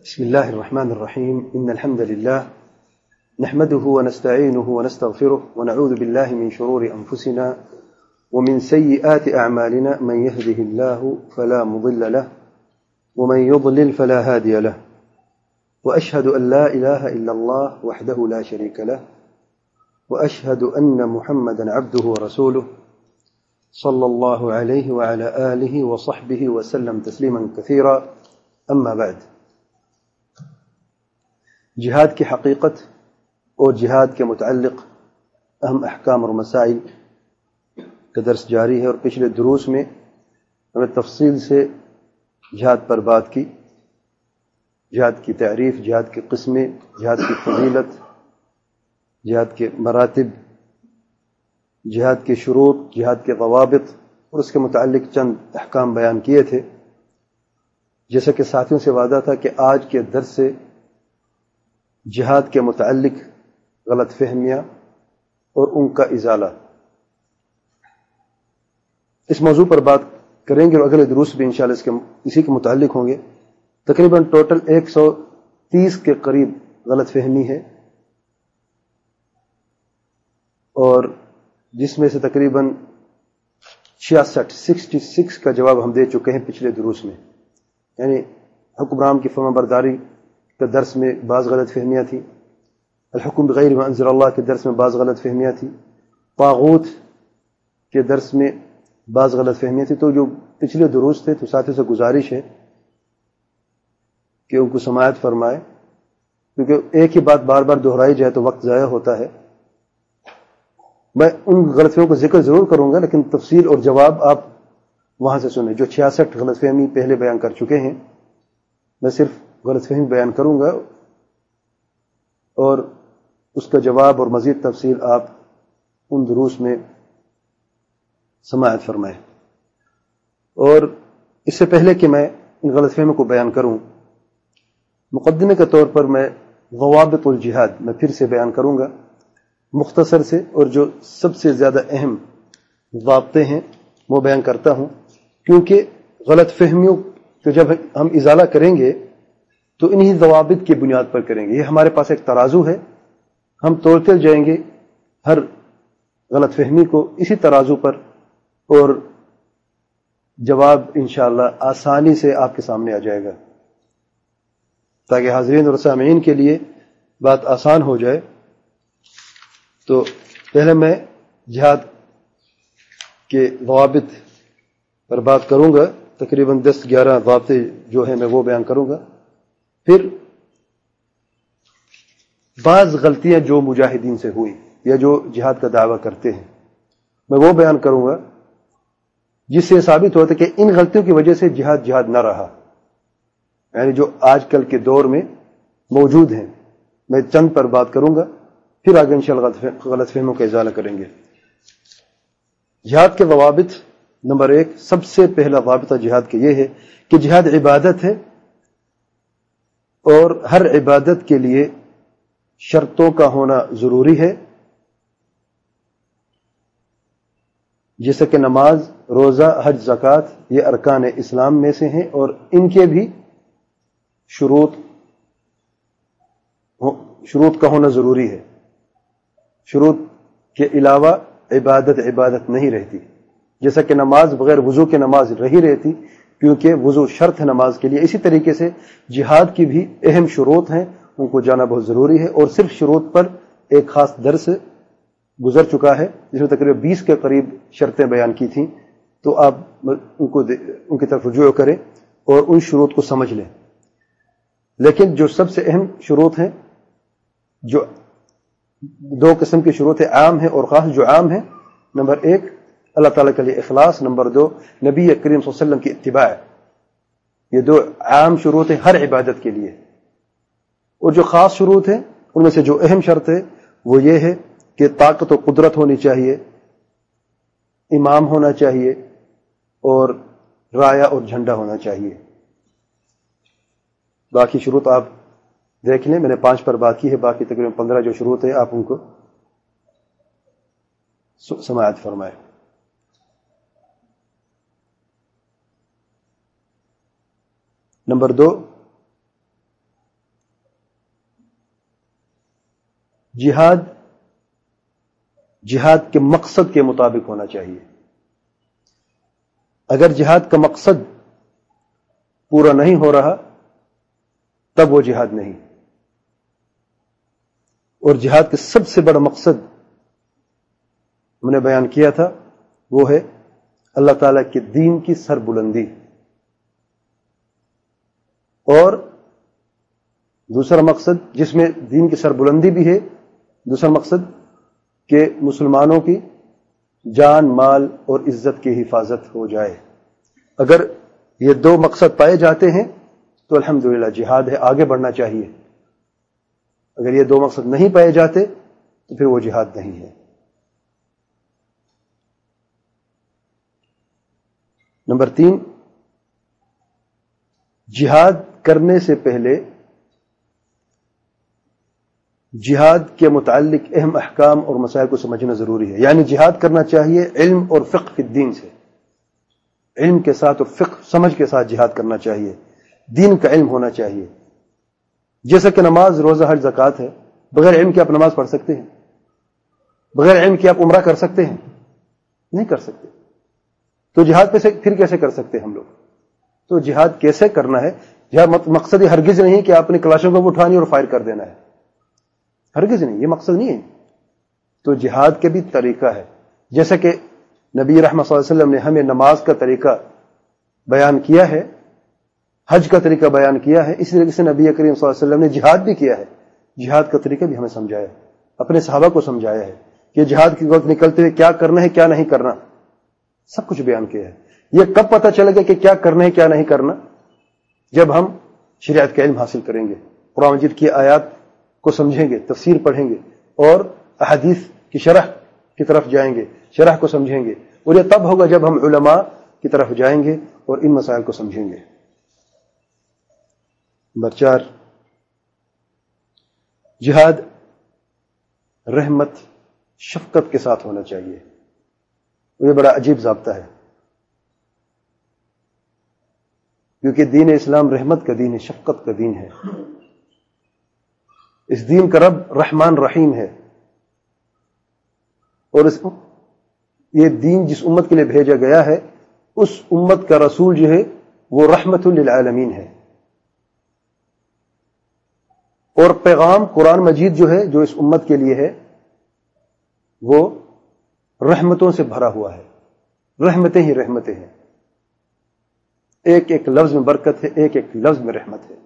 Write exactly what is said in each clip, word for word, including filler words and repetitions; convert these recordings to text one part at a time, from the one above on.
بسم الله الرحمن الرحيم. إن الحمد لله نحمده ونستعينه ونستغفره ونعوذ بالله من شرور أنفسنا ومن سيئات أعمالنا. من يهده الله فلا مضل له ومن يضلل فلا هادي له، وأشهد أن لا إله إلا الله وحده لا شريك له، وأشهد أن محمدا عبده ورسوله صلى الله عليه وعلى آله وصحبه وسلم تسليما كثيرا. أما بعد، جہاد کی حقیقت اور جہاد کے متعلق اہم احکام اور مسائل کا درس جاری ہے، اور پچھلے دروس میں ہمیں تفصیل سے جہاد پر بات کی، جہاد کی تعریف، جہاد کی قسمیں، جہاد کی فضیلت، جہاد کے مراتب، جہاد کے شروط، جہاد کے ضوابط اور اس کے متعلق چند احکام بیان کیے تھے. جیسا کہ ساتھیوں سے وعدہ تھا کہ آج کے درس سے جہاد کے متعلق غلط فہمیاں اور ان کا ازالہ، اس موضوع پر بات کریں گے، اور اگلے دروس بھی انشاءاللہ اس کے اسی کے متعلق ہوں گے. تقریباً ٹوٹل ایک سو تیس کے قریب غلط فہمی ہے، اور جس میں سے تقریباً چھیاسٹھ سکسٹی سکس کا جواب ہم دے چکے ہیں پچھلے دروس میں. یعنی حکمران کی فرما برداری کے درس میں بعض غلط فہمیاں تھیں، الحکم بغیر ما انزل اللہ کے درس میں بعض غلط فہمیاں تھیں، طاغوت کے درس میں بعض غلط فہمیاں تھیں. تو جو پچھلے دروس تھے تو ساتھیوں سے گزارش ہے کہ ان کو سماعت فرمائے، کیونکہ ایک ہی بات بار بار دہرائی جائے تو وقت ضائع ہوتا ہے. میں ان غلط فہمیوں کو ذکر ضرور کروں گا، لیکن تفصیل اور جواب آپ وہاں سے سنیں. جو چھیاسٹھ غلط فہمی پہلے بیان کر چکے ہیں، میں صرف غلط فہمی بیان کروں گا، اور اس کا جواب اور مزید تفصیل آپ ان دروس میں سماعت فرمائیں. اور اس سے پہلے کہ میں ان غلط فہمیوں کو بیان کروں، مقدمے کے طور پر میں ضوابط الجہاد میں پھر سے بیان کروں گا مختصر سے، اور جو سب سے زیادہ اہم ضابطے ہیں وہ بیان کرتا ہوں، کیونکہ غلط فہمیوں کو جب ہم ازالہ کریں گے تو انہی ضوابط کی بنیاد پر کریں گے. یہ ہمارے پاس ایک ترازو ہے، ہم تولتے جائیں گے ہر غلط فہمی کو اسی ترازو پر، اور جواب انشاءاللہ آسانی سے آپ کے سامنے آ جائے گا، تاکہ حاضرین اور سامعین کے لیے بات آسان ہو جائے. تو پہلے میں جہاد کے ضوابط پر بات کروں گا، تقریباً دس گیارہ ضابطے جو ہیں میں وہ بیان کروں گا. پھر بعض غلطیاں جو مجاہدین سے ہوئی یا جو جہاد کا دعویٰ کرتے ہیں میں وہ بیان کروں گا، جس سے ثابت ہوتا ہے کہ ان غلطیوں کی وجہ سے جہاد جہاد نہ رہا، یعنی جو آج کل کے دور میں موجود ہیں. میں چند پر بات کروں گا، پھر آگے انشاءاللہ غلط فہموں کا ازالہ کریں گے. جہاد کے ضوابط، نمبر ایک، سب سے پہلا ضابطہ جہاد کے یہ ہے کہ جہاد عبادت ہے، اور ہر عبادت کے لیے شرطوں کا ہونا ضروری ہے، جیسے کہ نماز، روزہ، حج، زکوٰۃ، یہ ارکان اسلام میں سے ہیں، اور ان کے بھی شروط شروط کا ہونا ضروری ہے. شروط کے علاوہ عبادت عبادت نہیں رہتی، جیسا کہ نماز بغیر وضو کے نماز نہیں رہتی، کیونکہ وضو شرط ہے نماز کے لیے. اسی طریقے سے جہاد کی بھی اہم شروط ہیں، ان کو جانا بہت ضروری ہے. اور صرف شروط پر ایک خاص درس گزر چکا ہے، جس میں تقریباً بیس کے قریب شرطیں بیان کی تھیں، تو آپ ان کو ان کی طرف رجوع کریں اور ان شروط کو سمجھ لیں. لیکن جو سب سے اہم شروط ہیں، جو دو قسم کی شروط ہیں، عام ہیں اور خاص. جو عام ہیں، نمبر ایک اللہ تعالیٰ کے لیے اخلاص، نمبر دو نبی کریم صلی اللہ علیہ وسلم کی اتباع. یہ دو عام شروط ہیں ہر عبادت کے لیے. اور جو خاص شروط ہیں ان میں سے جو اہم شرط ہے وہ یہ ہے کہ طاقت و قدرت ہونی چاہیے، امام ہونا چاہیے، اور رایا اور جھنڈا ہونا چاہیے. باقی شروط آپ دیکھ لیں، میں نے پانچ پر بات کی ہے، باقی تقریباً پندرہ جو شروط ہیں آپ ان کو سماعت فرمائیں. نمبر دو، جہاد جہاد کے مقصد کے مطابق ہونا چاہیے. اگر جہاد کا مقصد پورا نہیں ہو رہا تب وہ جہاد نہیں. اور جہاد کا سب سے بڑا مقصد ہم نے بیان کیا تھا وہ ہے اللہ تعالیٰ کے دین کی سربلندی. اور دوسرا مقصد جس میں دین کی سربلندی بھی ہے، دوسرا مقصد کہ مسلمانوں کی جان، مال اور عزت کی حفاظت ہو جائے. اگر یہ دو مقصد پائے جاتے ہیں تو الحمدللہ جہاد ہے، آگے بڑھنا چاہیے. اگر یہ دو مقصد نہیں پائے جاتے تو پھر وہ جہاد نہیں ہے. نمبر تین، جہاد کرنے سے پہلے جہاد کے متعلق اہم احکام اور مسائل کو سمجھنا ضروری ہے. یعنی جہاد کرنا چاہیے علم اور فقہ فی الدین سے، علم کے ساتھ اور فقہ سمجھ کے ساتھ جہاد کرنا چاہیے. دین کا علم ہونا چاہیے. جیسا کہ نماز، روزہ، حج، زکوٰۃ ہے، بغیر علم کے آپ نماز پڑھ سکتے ہیں؟ بغیر علم کے آپ عمرہ کر سکتے ہیں؟ نہیں کر سکتے. تو جہاد پہ سے پھر کیسے کر سکتے ہیں ہم لوگ؟ تو جہاد کیسے کرنا ہے؟ جہاد مقصد یہ ہرگز نہیں کہ آپ نے کلاشوں کو اٹھانی اور فائر کر دینا ہے، ہرگز نہیں، یہ مقصد نہیں ہے. تو جہاد کے بھی طریقہ ہے. جیسا کہ نبی رحمت صلی اللہ علیہ وسلم نے ہمیں نماز کا طریقہ بیان کیا ہے، حج کا طریقہ بیان کیا ہے، اسی طریقے سے نبی کریم صلی اللہ علیہ وسلم نے جہاد بھی کیا ہے. جہاد کا طریقہ بھی ہمیں سمجھایا ہے، اپنے صحابہ کو سمجھایا ہے کہ جہاد کے وقت نکلتے ہوئے کیا کرنا ہے، کیا نہیں کرنا، سب کچھ بیان کیا ہے. یہ کب پتہ چلے گا کہ کیا کرنا ہے کیا نہیں کرنا؟ جب ہم شریعت کا علم حاصل کریں گے، قرآن مجید کی آیات کو سمجھیں گے، تفسیر پڑھیں گے اور احادیث کی شرح کی طرف جائیں گے، شرح کو سمجھیں گے. اور یہ تب ہوگا جب ہم علماء کی طرف جائیں گے اور ان مسائل کو سمجھیں گے. نمبر چار، جہاد رحمت شفقت کے ساتھ ہونا چاہیے. یہ بڑا عجیب ضابطہ ہے کیونکہ دین اسلام رحمت کا دین ہے، شفقت کا دین ہے. اس دین کا رب رحمان رحیم ہے. اور اس یہ دین جس امت کے لیے بھیجا گیا ہے اس امت کا رسول جو ہے وہ رحمت للعالمین ہے. اور پیغام قرآن مجید جو ہے جو اس امت کے لیے ہے وہ رحمتوں سے بھرا ہوا ہے. رحمتیں ہی رحمتیں ہیں، ایک ایک لفظ میں برکت ہے، ایک ایک لفظ میں رحمت ہے.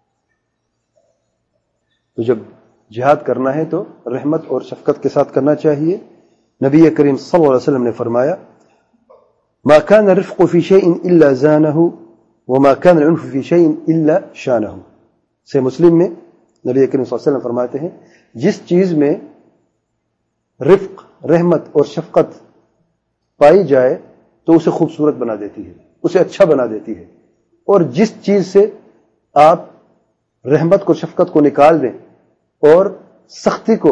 تو جب جہاد کرنا ہے تو رحمت اور شفقت کے ساتھ کرنا چاہیے. نبی کریم صلی اللہ علیہ وسلم نے فرمایا ما كان الرفق في شيء الا زانه وما كان العنف في شيء الا شانه. سے مسلم میں نبی کریم صلی اللہ علیہ وسلم فرماتے ہیں جس چیز میں رفق، رحمت اور شفقت پائی جائے تو اسے خوبصورت بنا دیتی ہے، اسے اچھا بنا دیتی ہے. اور جس چیز سے آپ رحمت کو، شفقت کو نکال دیں اور سختی کو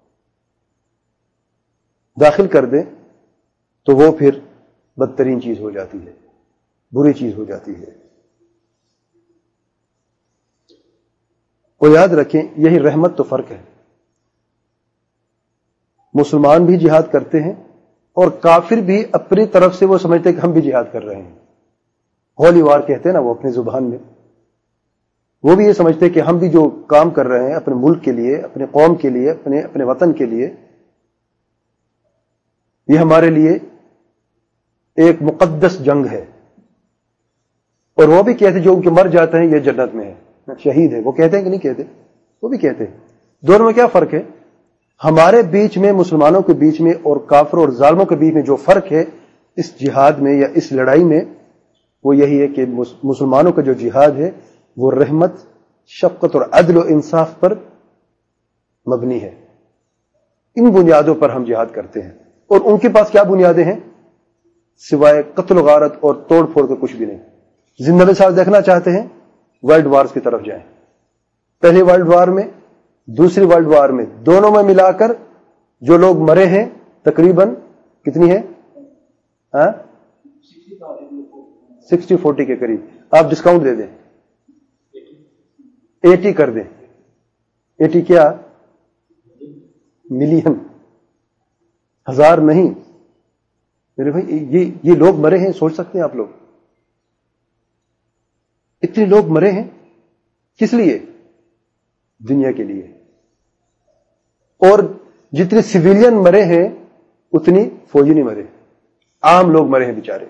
داخل کر دیں تو وہ پھر بدترین چیز ہو جاتی ہے، بری چیز ہو جاتی ہے. اور یاد رکھیں یہی رحمت تو فرق ہے. مسلمان بھی جہاد کرتے ہیں اور کافر بھی اپنی طرف سے وہ سمجھتے ہیں کہ ہم بھی جہاد کر رہے ہیں. ہولی وار کہتے ہیں نا وہ اپنی زبان میں، وہ بھی یہ سمجھتے ہیں کہ ہم بھی جو کام کر رہے ہیں اپنے ملک کے لیے، اپنے قوم کے لیے، اپنے اپنے وطن کے لیے، یہ ہمارے لیے ایک مقدس جنگ ہے. اور وہ بھی کہتے ہیں جو ان کے مر جاتے ہیں یہ جنت میں ہے، شہید ہے. وہ کہتے ہیں کہ نہیں کہتے؟ وہ بھی کہتے ہیں. دونوں میں کیا فرق ہے؟ ہمارے بیچ میں، مسلمانوں کے بیچ میں اور کافروں اور ظالموں کے بیچ میں جو فرق ہے اس جہاد میں یا اس لڑائی میں وہ یہی ہے کہ مسلمانوں کا جو جہاد ہے وہ رحمت، شفقت اور عدل و انصاف پر مبنی ہے. ان بنیادوں پر ہم جہاد کرتے ہیں. اور ان کے پاس کیا بنیادیں ہیں؟ سوائے قتل و غارت اور توڑ پھوڑ کے کچھ بھی نہیں. زندگی ساتھ دیکھنا چاہتے ہیں ورلڈ وارز کی طرف جائیں. پہلی ورلڈ وار میں، دوسری ورلڈ وار میں، دونوں میں ملا کر جو لوگ مرے ہیں تقریباً کتنی ہے؟ ہاں سکسٹی فورٹی کے قریب. آپ ڈسکاؤنٹ دے دیں، ایٹی کر دیں. ایٹی کیا؟ ملین، ہزار نہیں میرے بھائی، یہ یہ لوگ مرے ہیں، سوچ سکتے ہیں آپ لوگ، اتنے لوگ مرے ہیں کس لیے؟ دنیا کے لیے. اور جتنے سویلین مرے ہیں اتنی فوجی نہیں مرے، عام لوگ مرے ہیں بیچارے.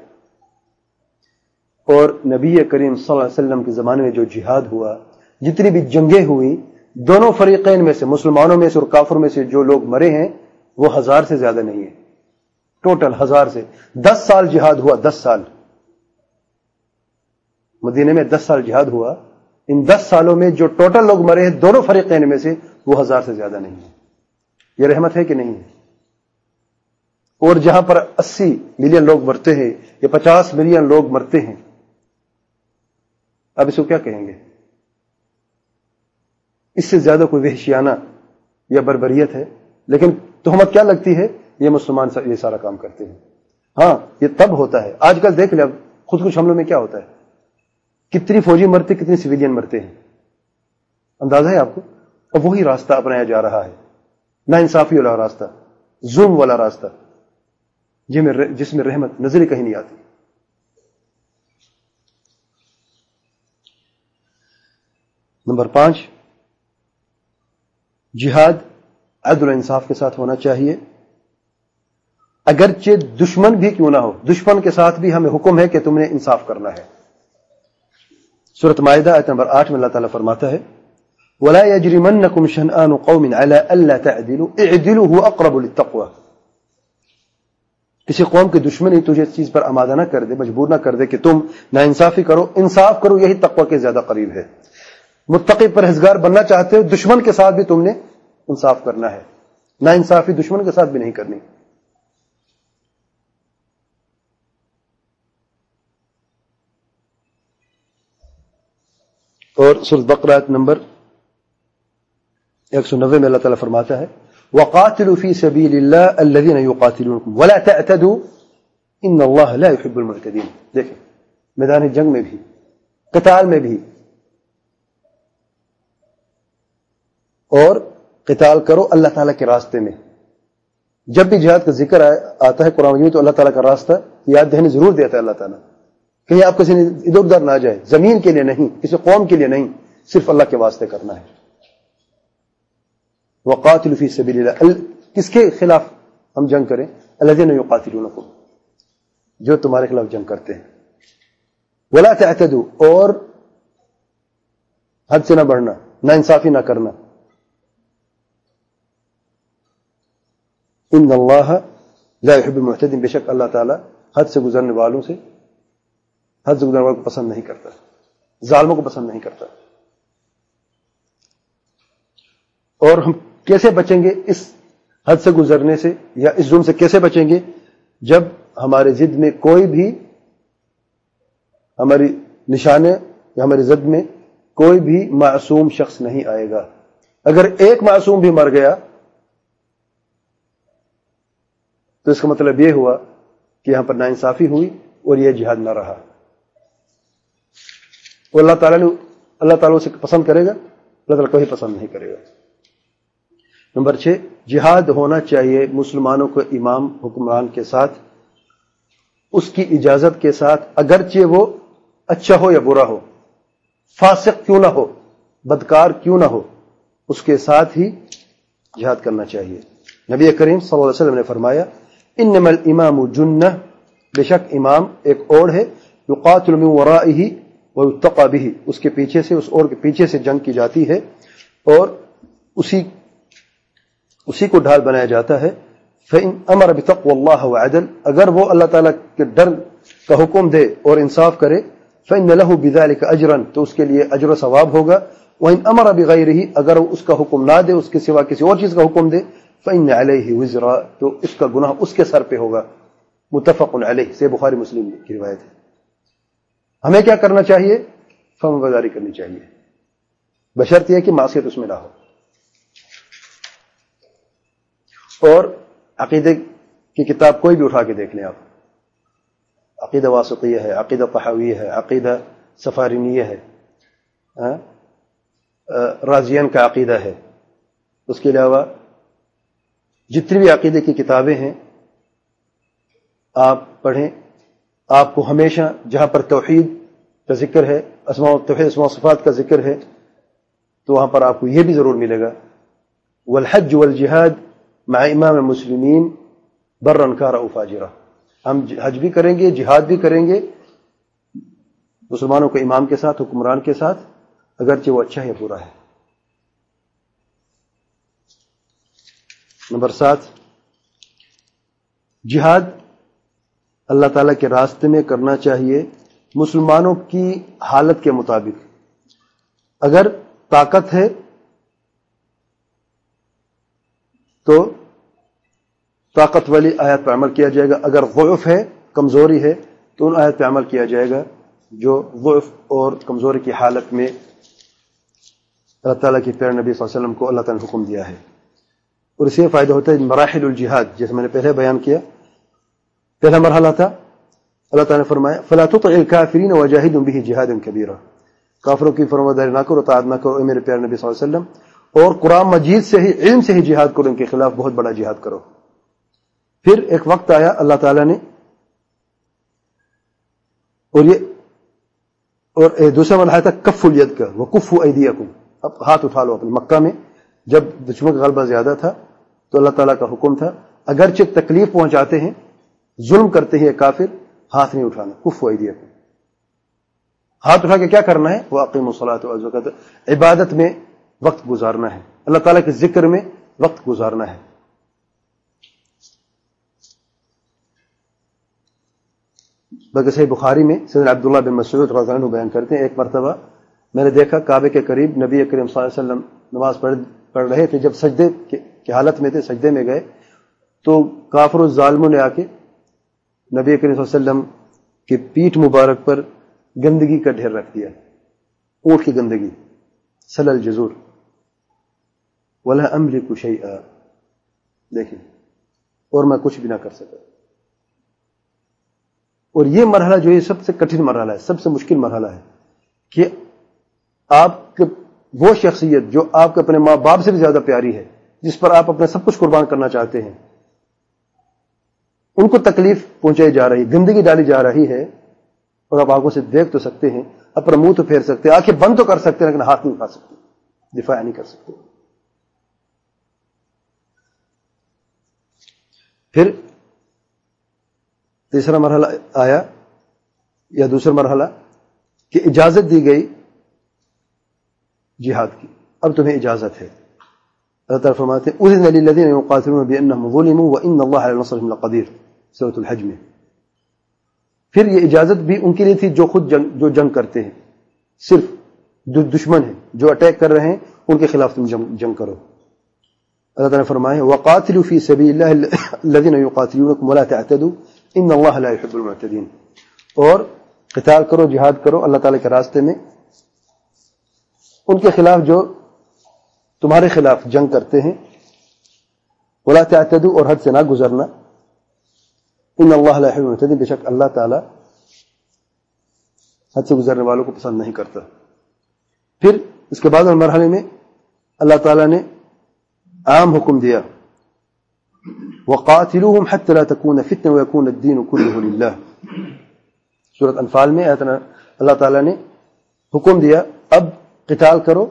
اور نبی کریم صلی اللہ علیہ وسلم کے زمانے میں جو جہاد ہوا، جتنی بھی جنگیں ہوئی، دونوں فریقین میں سے، مسلمانوں میں سے اور کافروں میں سے جو لوگ مرے ہیں وہ ہزار سے زیادہ نہیں ہیں. ٹوٹل ہزار سے. دس سال جہاد ہوا، دس سال مدینے میں دس سال جہاد ہوا. ان دس سالوں میں جو ٹوٹل لوگ مرے ہیں دونوں فریقین میں سے وہ ہزار سے زیادہ نہیں ہیں. یہ رحمت ہے کہ نہیں ہے؟ اور جہاں پر اسی ملین لوگ مرتے ہیں یا پچاس ملین لوگ مرتے ہیں، اب اس کو کیا کہیں گے؟ اس سے زیادہ کوئی وحشیانہ یا بربریت ہے. لیکن تہمت کیا لگتی ہے؟ یہ مسلمان یہ سارا کام کرتے ہیں. ہاں یہ تب ہوتا ہے. آج کل دیکھ لیں اب خود کش حملوں میں کیا ہوتا ہے، کتنی فوجی مرتے، کتنی سویلین مرتے ہیں، اندازہ ہے آپ کو؟ اب وہی راستہ اپنایا جا رہا ہے، نا انصافی والا راستہ، ظلم والا راستہ، جس میں رحمت نظر کہیں نہیں آتی. نمبر پانچ، جہاد عدل و انصاف کے ساتھ ہونا چاہیے، اگرچہ دشمن بھی کیوں نہ ہو. دشمن کے ساتھ بھی ہمیں حکم ہے کہ تم نے انصاف کرنا ہے. سورۃ مائدہ آیت نمبر آٹھ میں اللہ تعالیٰ فرماتا ہے وَلَا يَجْرِمَنَّكُمْ شَنْآنُ قَوْمٍ عَلَىٰ أَلَّا تَعْدِلُوا اعْدِلُوا هُوَ أَقْرَبُ لِلتَّقْوَىٰ. کسی قوم کے دشمنی تجھے اس چیز پر آمادہ نہ کر دے، مجبور نہ کر دے کہ تم ناانصافی کرو، انصاف کرو، یہی تقوی کے زیادہ قریب ہے. متقی پرہیزگار بننا چاہتے ہو، دشمن کے ساتھ بھی تم نے انصاف کرنا ہے، ناانصافی دشمن کے ساتھ بھی نہیں کرنی. اور سورۃ بقرہ آیت نمبر ایک سو نوے میں اللہ تعالیٰ فرماتا ہے وَقَاتِلُوا فِي سَبِيلِ اللَّهِ الَّذِينَ يُقَاتِلُونَكُمْ وَلَا تَعْتَدُوا إِنَّ اللَّهَ لَا يُحِبُّ الْمُعْتَدِينَ. دیکھیں میدان جنگ میں بھی، قتال میں بھی، اور قتال کرو اللہ تعالیٰ کے راستے میں. جب بھی جہاد کا ذکر آتا ہے قرآن میں تو اللہ تعالیٰ کا راستہ یاد دہانی ضرور دیتا ہے اللہ تعالیٰ، کہیں آپ کسی ادھر ادھر نہ جائے. زمین کے لیے نہیں، کسی قوم کے لیے نہیں، صرف اللہ کے واسطے کرنا ہے. وَقَاتِلُوا فِي سَبِيلِ اللَّهِ. کس کے خلاف ہم جنگ کریں؟ الَّذِينَ يُقَاتِلُونَكُمْ، جو تمہارے خلاف جنگ کرتے ہیں. وَلَا تَعْتَدُوا، اور حد سے نہ بڑھنا، نا انصافی نہ کرنا. ان اللہ لا يحب المعتدین، بے شک اللہ تعالیٰ حد سے گزرنے والوں سے حد سے گزرنے والوں کو پسند نہیں کرتا، ظالموں کو پسند نہیں کرتا. اور ہم کیسے بچیں گے اس حد سے گزرنے سے یا اس ظلم سے کیسے بچیں گے؟ جب ہمارے ضد میں کوئی بھی، ہماری نشانے یا ہماری ضد میں کوئی بھی معصوم شخص نہیں آئے گا. اگر ایک معصوم بھی مر گیا تو اس کا مطلب یہ ہوا کہ یہاں پر ناانصافی ہوئی اور یہ جہاد نہ رہا. وہ اللہ تعالیٰ نے اللہ تعالیٰ اسے پسند کرے گا؟ اللہ تعالیٰ کوئی پسند نہیں کرے گا. نمبر چھ، جہاد ہونا چاہیے مسلمانوں کو امام حکمران کے ساتھ، اس کی اجازت کے ساتھ، اگرچہ وہ اچھا ہو یا برا ہو، فاسق کیوں نہ ہو، بدکار کیوں نہ ہو، اس کے ساتھ ہی جہاد کرنا چاہیے. نبی کریم صلی اللہ علیہ وسلم نے فرمایا انما الامام جنہ، بے شک امام ایک اوڑ ہے، یقاتل من ورائہ ویتقی بہ، اس کے پیچھے سے، اس اوڑ کے پیچھے سے جنگ کی جاتی ہے اور اسی اسی کو ڈھال بنایا جاتا ہے. فإن امر بتقوى اللہ وعدل، اگر وہ اللہ تعالیٰ کے ڈر کا حکم دے اور انصاف کرے، فإن له بذلك اجرا، تو اس کے لیے اجر و ثواب ہوگا. وإن امر بغیرہ، اگر وہ اس کا حکم نہ دے، اس کے سوا کسی اور چیز کا حکم دے، فإن علیہ وزرا، تو اس کا گناہ اس کے سر پہ ہوگا. متفق علیہ، سے بخاری مسلم کی روایت ہے. ہمیں کیا کرنا چاہیے؟ فرمان برداری کرنی چاہیے، بشرط یہ کہ معصیت اس میں نہ ہو. اور عقیدے کی کتاب کوئی بھی اٹھا کے دیکھ لیں آپ، عقیدہ واسطیہ ہے، عقیدہ طحاویہ ہے، عقیدہ سفارینیہ ہے، رازیان کا عقیدہ ہے، اس کے علاوہ جتنی بھی عقیدے کی کتابیں ہیں آپ پڑھیں. آپ کو ہمیشہ جہاں پر توحید کا ذکر ہے، اسماء توحید اسماء صفات کا ذکر ہے، تو وہاں پر آپ کو یہ بھی ضرور ملے گا والحج والجہاد مع امام المسلمین برا کان او فاجرا. ہم حج بھی کریں گے، جہاد بھی کریں گے مسلمانوں کے امام کے ساتھ، حکمران کے ساتھ، اگرچہ وہ اچھا ہے برا ہے. نمبر سات، جہاد اللہ تعالیٰ کے راستے میں کرنا چاہیے مسلمانوں کی حالت کے مطابق. اگر طاقت ہے تو طاقت والی آیت پر عمل کیا جائے گا، اگر ضعف ہے، کمزوری ہے، تو ان آیت پر عمل کیا جائے گا جو ضعف اور کمزوری کی حالت میں اللہ تعالیٰ کے پیارے نبی صلی اللہ علیہ وسلم کو اللہ تعالیٰ نے حکم دیا ہے. اور اس سے فائدہ ہوتا ہے مراحل الجہاد، جیسے میں نے پہلے بیان کیا. پہلا مرحلہ تھا اللہ تعالیٰ نے فرمایا فلا تطع الکافرین وجاہدهم به جہادا کبیرا، کافروں کی فرمانبرداری نہ کرو، اطاعت نہ کرو اے میرے پیارے نبی صلی اللہ علیہ وسلم، اور قرآن مجید سے ہی، علم سے ہی جہاد کرو، ان کے خلاف بہت بڑا جہاد کرو. پھر ایک وقت آیا اللہ تعالیٰ نے اور یہ اور دوسرا مرحلہ تھا کف الید کا، وکفوا ایدیکم، اب ہاتھ اٹھا لو اپنے. مکہ میں جب دشمن کا غلبہ زیادہ تھا تو اللہ تعالیٰ کا حکم تھا اگرچہ تکلیف پہنچاتے ہیں، ظلم کرتے ہیں کافر، ہاتھ نہیں اٹھانا. کفوا ایدیکم، ہاتھ اٹھا کے کیا کرنا ہے؟ واقیموا الصلاۃ وآتوا الزکاۃ، عبادت میں وقت گزارنا ہے، اللہ تعالیٰ کے ذکر میں وقت گزارنا ہے. بلکہ صحیح بخاری میں سیدنا عبداللہ بن مسعود رضی اللہ عنہ بیان کرتے ہیں، ایک مرتبہ میں نے دیکھا کعبے کے قریب نبی کریم صلی اللہ علیہ وسلم نماز پڑھ پڑھ رہے تھے. جب سجدے کی حالت میں تھے، سجدے میں گئے تو کافر الظالموں نے آ کے نبی کریم صلی اللہ علیہ وسلم کی پیٹھ مبارک پر گندگی کا ڈھیر رکھ دیا، اونٹ کی گندگی. سل الجزور ولا املک شیئا، دیکھیں، اور میں کچھ بھی نہ کر سکا. اور یہ مرحلہ جو ہے سب سے کٹھن مرحلہ ہے، سب سے مشکل مرحلہ ہے کہ آپ کے وہ شخصیت جو آپ کے اپنے ماں باپ سے بھی زیادہ پیاری ہے، جس پر آپ اپنا سب کچھ قربان کرنا چاہتے ہیں، ان کو تکلیف پہنچائی جا رہی، گندگی ڈالی جا رہی ہے، اور آپ آنکھوں سے دیکھ تو سکتے ہیں، اپنا منہ تو پھیر سکتے ہیں، آنکھیں بند تو کر سکتے ہیں، لیکن ہاتھ نہیں اٹھا سکتے، دفاع نہیں کر سکتے. پھر تیسرا مرحلہ آیا یا دوسرا مرحلہ کہ اجازت دی گئی جہاد کی، اب تمہیں اجازت ہے. اللہ تعالیٰ فرماتے ہیں اذن للذین یقاتلون بانہم ظلموا وان اللہ علی نصرہم لقدیر، سورۃ الحج میں. پھر یہ اجازت بھی ان کے لیے تھی جو خود جنگ جو جنگ کرتے ہیں، صرف جو دشمن ہیں، جو اٹیک کر رہے ہیں، ان کے خلاف تم جنگ, جنگ کرو. اللہ تعالیٰ نے فرمایا وقاتلوا فی سبیل اللہ الذین یقاتلونکم ولا تعتدوا ان اللہ لا يحب المعتدین، اور قتال کرو، جہاد کرو اللہ تعالیٰ کے راستے میں ان کے خلاف جو تمہارے خلاف جنگ کرتے ہیں. ولا تعتدوا، اور حد سے نہ گزرنا. ان اللہ لا يحب المعتدین، بے شک اللہ تعالیٰ حد سے گزرنے والوں کو پسند نہیں کرتا. پھر اس کے بعد مرحلے میں اللہ تعالیٰ نے عام حکم دیا وقاتلوهم حتى لا تكون فتنة ويكون الدين كله لله. سورۃ انفال میں اللہ تعالیٰ نے حکم دیا اب قتال کرو،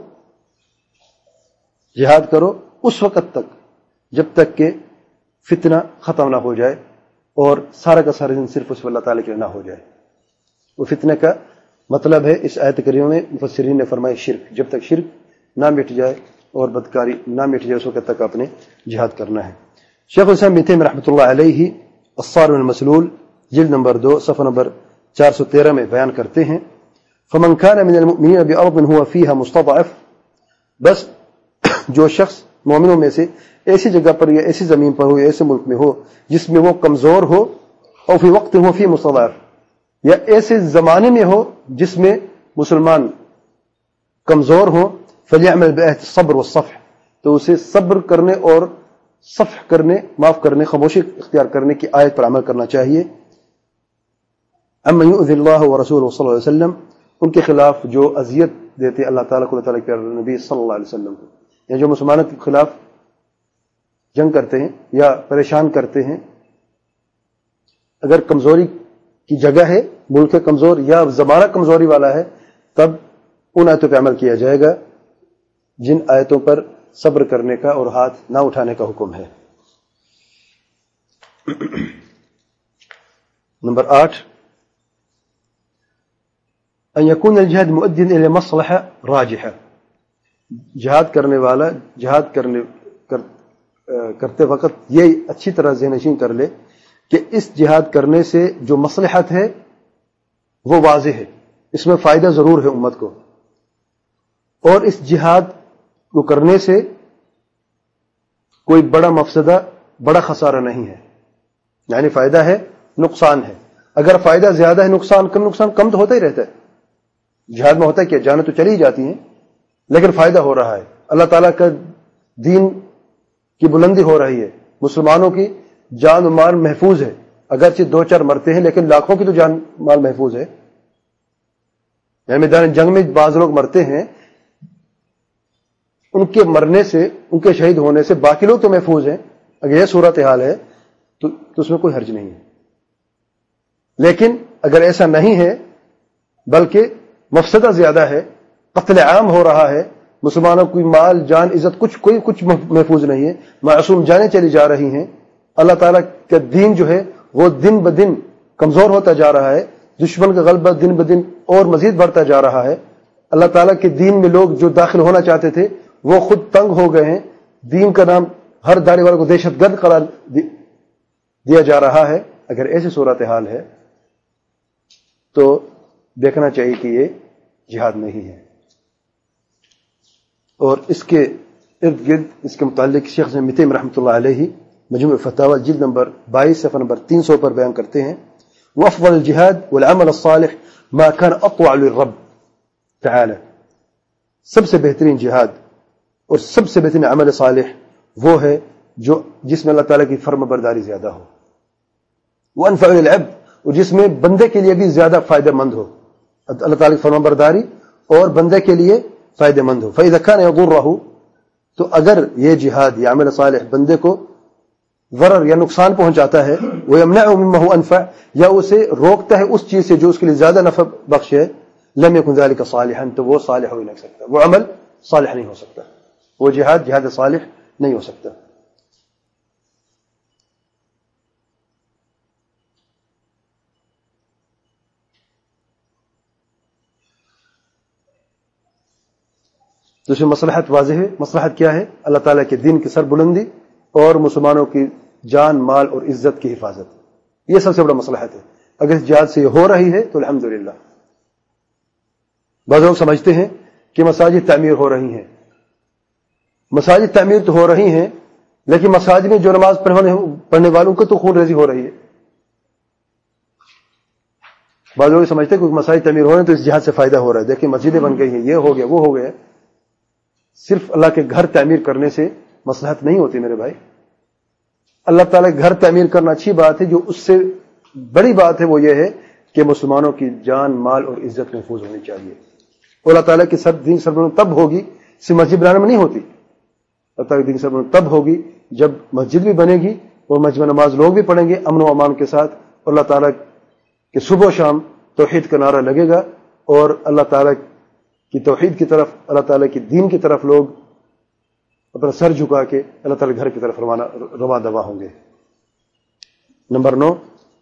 جہاد کرو اس وقت تک جب تک کہ فتنہ ختم نہ ہو جائے اور سارا کا سارا دن صرف اس اللہ تعالیٰ کے لیے نہ ہو جائے. وہ فتنہ کا مطلب ہے اس آیت کریمہ میں مفسرین نے فرمایا شرک. جب تک شرک نہ مٹ جائے اور بدکاری نہ مٹ جائے اس وقت تک آپ نے جہاد کرنا ہے. شیخ الاسلام ابن تیمیہ رحمۃ اللہ علیہ الصارم المسلول جلد نمبر دو صفحہ نمبر چار سو تیرہ میں بیان کرتے ہیں فمن كان من المؤمنین بأرض هو فيها مستضعف، بس جو شخص مومنوں میں سے ایسی جگہ پر یا ایسی زمین پر ہو یا ایسے ملک میں ہو جس میں وہ کمزور ہو، اور فی وقت ہو فی مستضعف، یا ایسے زمانے میں ہو جس میں مسلمان کمزور ہو، فلیعمل بعہد الصبر والصفح، تو اسے صبر کرنے اور صفح کرنے، معاف کرنے، خاموشی اختیار کرنے کی آیت پر عمل کرنا چاہیے. اما یؤذی اللہ ورسولہ صلی اللہ علیہ وسلم، ان کے خلاف جو اذیت دیتے اللہ تعالیٰ کو، اللہ تعالیٰ کے نبی صلی اللہ علیہ وسلم کو، یا جو مسلمانوں کے خلاف جنگ کرتے ہیں یا پریشان کرتے ہیں، اگر کمزوری کی جگہ ہے، ملک کمزور یا زمانہ کمزوری والا ہے، تب ان آیتوں پہ عمل کیا جائے گا جن آیتوں پر صبر کرنے کا اور ہاتھ نہ اٹھانے کا حکم ہے۔ نمبر آٹھ، ان یکون الجہاد مؤدیا الی مصلحہ راجحہ، جہاد کرنے والا جہاد کرنے کر, کرتے وقت یہ اچھی طرح ذہن نشین کر لے کہ اس جہاد کرنے سے جو مصلحت ہے وہ واضح ہے، اس میں فائدہ ضرور ہے امت کو، اور اس جہاد کو کرنے سے کوئی بڑا مفسدہ، بڑا خسارہ نہیں ہے، یعنی فائدہ ہے، نقصان ہے۔ اگر فائدہ زیادہ ہے، نقصان کم، نقصان کم تو ہوتا ہی رہتا ہے۔ جہاد میں ہوتا ہے کہ جانیں تو چلی ہی جاتی ہیں، لیکن فائدہ ہو رہا ہے، اللہ تعالیٰ کا دین کی بلندی ہو رہی ہے، مسلمانوں کی جان و مال محفوظ ہے، اگرچہ دو چار مرتے ہیں لیکن لاکھوں کی تو جان مال محفوظ ہے۔ میدان جنگ میں بعض لوگ مرتے ہیں، ان کے مرنے سے، ان کے شہید ہونے سے باقی لوگ تو محفوظ ہیں، اگر یہ صورتحال ہے تو, تو اس میں کوئی حرج نہیں ہے۔ لیکن اگر ایسا نہیں ہے بلکہ مفسدہ زیادہ ہے، قتل عام ہو رہا ہے، مسلمانوں کی مال جان عزت کچھ کوئی کچھ محفوظ نہیں ہے، معصوم جانیں چلی جا رہی ہیں، اللہ تعالیٰ کا دین جو ہے وہ دن بدن کمزور ہوتا جا رہا ہے، دشمن کا غلبہ دن بدن اور مزید بڑھتا جا رہا ہے، اللہ تعالیٰ کے دین میں لوگ جو داخل ہونا چاہتے تھے وہ خود تنگ ہو گئے ہیں، دین کا نام ہر داڑھی والے کو دہشت گرد قرار دیا جا رہا ہے۔ اگر ایسی صورتحال ہے تو دیکھنا چاہیے کہ یہ جہاد نہیں ہے، اور اس کے ارد گرد اس کے متعلق شیخ ابن تیمیہ رحمۃ اللہ علیہ مجموع فتاوی جلد نمبر بائیس صفحہ نمبر تین سو پر بیان کرتے ہیں، وافضل الجہاد والعمل الصالح ما كان اطوع للرب تعالی، سب سے بہترین جہاد اور سب سے بہترین عمل صالح وہ ہے جو جس میں اللہ تعالیٰ کی فرما برداری زیادہ ہو، وانفع للعبد، اور جس میں بندے کے لیے بھی زیادہ فائدہ مند ہو، اللہ تعالیٰ کی فرما برداری اور بندے کے لیے فائدہ مند ہو۔ فإذا كان يضره، تو اگر یہ جہاد یا عمل صالح بندے کو ضرر یا نقصان پہنچاتا ہے، ويمنعه مما هو انفع، یا اسے روکتا ہے اس چیز سے جو اس کے لیے زیادہ نفع بخش ہے، لم يكن ذلك صالحا، تو وہ صالح ہو ہی نہیں سکتا، وہ عمل صالح نہیں ہو سکتا، وہ جہاد جہاد صالح نہیں ہو سکتا۔ تو اس میں مصلحت واضح ہے۔ مصلحت کیا ہے؟ اللہ تعالیٰ کے دین کی سر بلندی اور مسلمانوں کی جان مال اور عزت کی حفاظت، یہ سب سے بڑا مصلحت ہے۔ اگر اس جہاد سے یہ ہو رہی ہے تو الحمدللہ۔ بعض لوگ سمجھتے ہیں کہ مساجد تعمیر ہو رہی ہیں، مساجد تعمیر تو ہو رہی ہیں لیکن مساجد میں جو نماز پڑھنے پڑھنے والوں کو تو خون ریزی ہو رہی ہے۔ بعض لوگ سمجھتے ہیں کہ مساجد تعمیر ہو رہے ہیں تو اس جہاد سے فائدہ ہو رہا ہے، دیکھیں مسجدیں بن گئی ہیں، یہ ہو گیا وہ ہو گیا۔ صرف اللہ کے گھر تعمیر کرنے سے مصلحت نہیں ہوتی میرے بھائی، اللہ تعالیٰ گھر تعمیر کرنا اچھی بات ہے، جو اس سے بڑی بات ہے وہ یہ ہے کہ مسلمانوں کی جان مال اور عزت محفوظ ہونی چاہیے، اور اللہ تعالیٰ کی سب دین سربلند تب ہوگی، صرف مسجد بنانے میں نہیں ہوتی، اللہ تعالیٰ کی دین سربلند تب ہوگی جب مسجد بھی بنے گی اور مسجد میں نماز لوگ بھی پڑھیں گے امن و امان کے ساتھ، اور اللہ تعالیٰ کہ صبح و شام توحید کا نعرہ لگے گا، اور اللہ تعالیٰ کی توحید کی طرف، اللہ تعالیٰ کی دین کی طرف لوگ اپنا سر جھکا کے اللہ تعالیٰ کے گھر کی طرف روانہ رواں دوا ہوں گے۔ نمبر نو،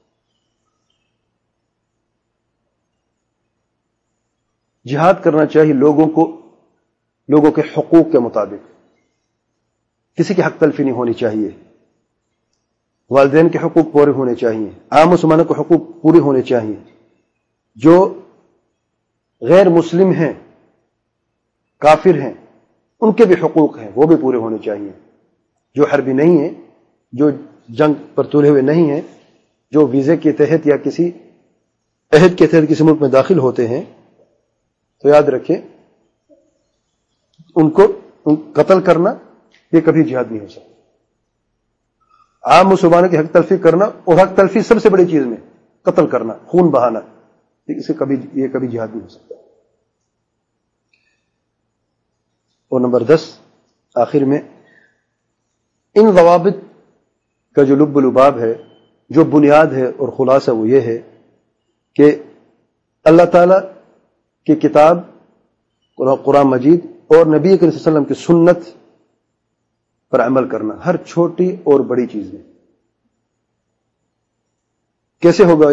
جہاد کرنا چاہیے لوگوں کو لوگوں کے حقوق کے مطابق، کسی کے حق تلفی نہیں ہونی چاہیے، والدین کے حقوق پورے ہونے چاہیے، عام مسلمانوں کے حقوق پورے ہونے چاہیے، جو غیر مسلم ہیں کافر ہیں ان کے بھی حقوق ہیں وہ بھی پورے ہونے چاہیے، جو حربی نہیں ہیں، جو جنگ پر تلے ہوئے نہیں ہیں، جو ویزے کے تحت یا کسی عہد کے تحت کسی ملک میں داخل ہوتے ہیں، تو یاد رکھیں ان کو ان قتل کرنا یہ کبھی جہاد نہیں ہو سکتا۔ عام مسلمانوں کی حق تلفی کرنا، اور حق تلفی سب سے بڑی چیز میں قتل کرنا، خون بہانا، اسے کبھی یہ کبھی جہاد نہیں ہو سکتا۔ اور نمبر دس آخر میں، ان ضوابط کا جو لب و لباب ہے، جو بنیاد ہے اور خلاصہ، وہ یہ ہے کہ اللہ تعالیٰ کی کتاب قرآن مجید اور نبی کریم صلی اللہ علیہ وسلم کی سنت پر عمل کرنا، ہر چھوٹی اور بڑی چیز میں۔ کیسے ہوگا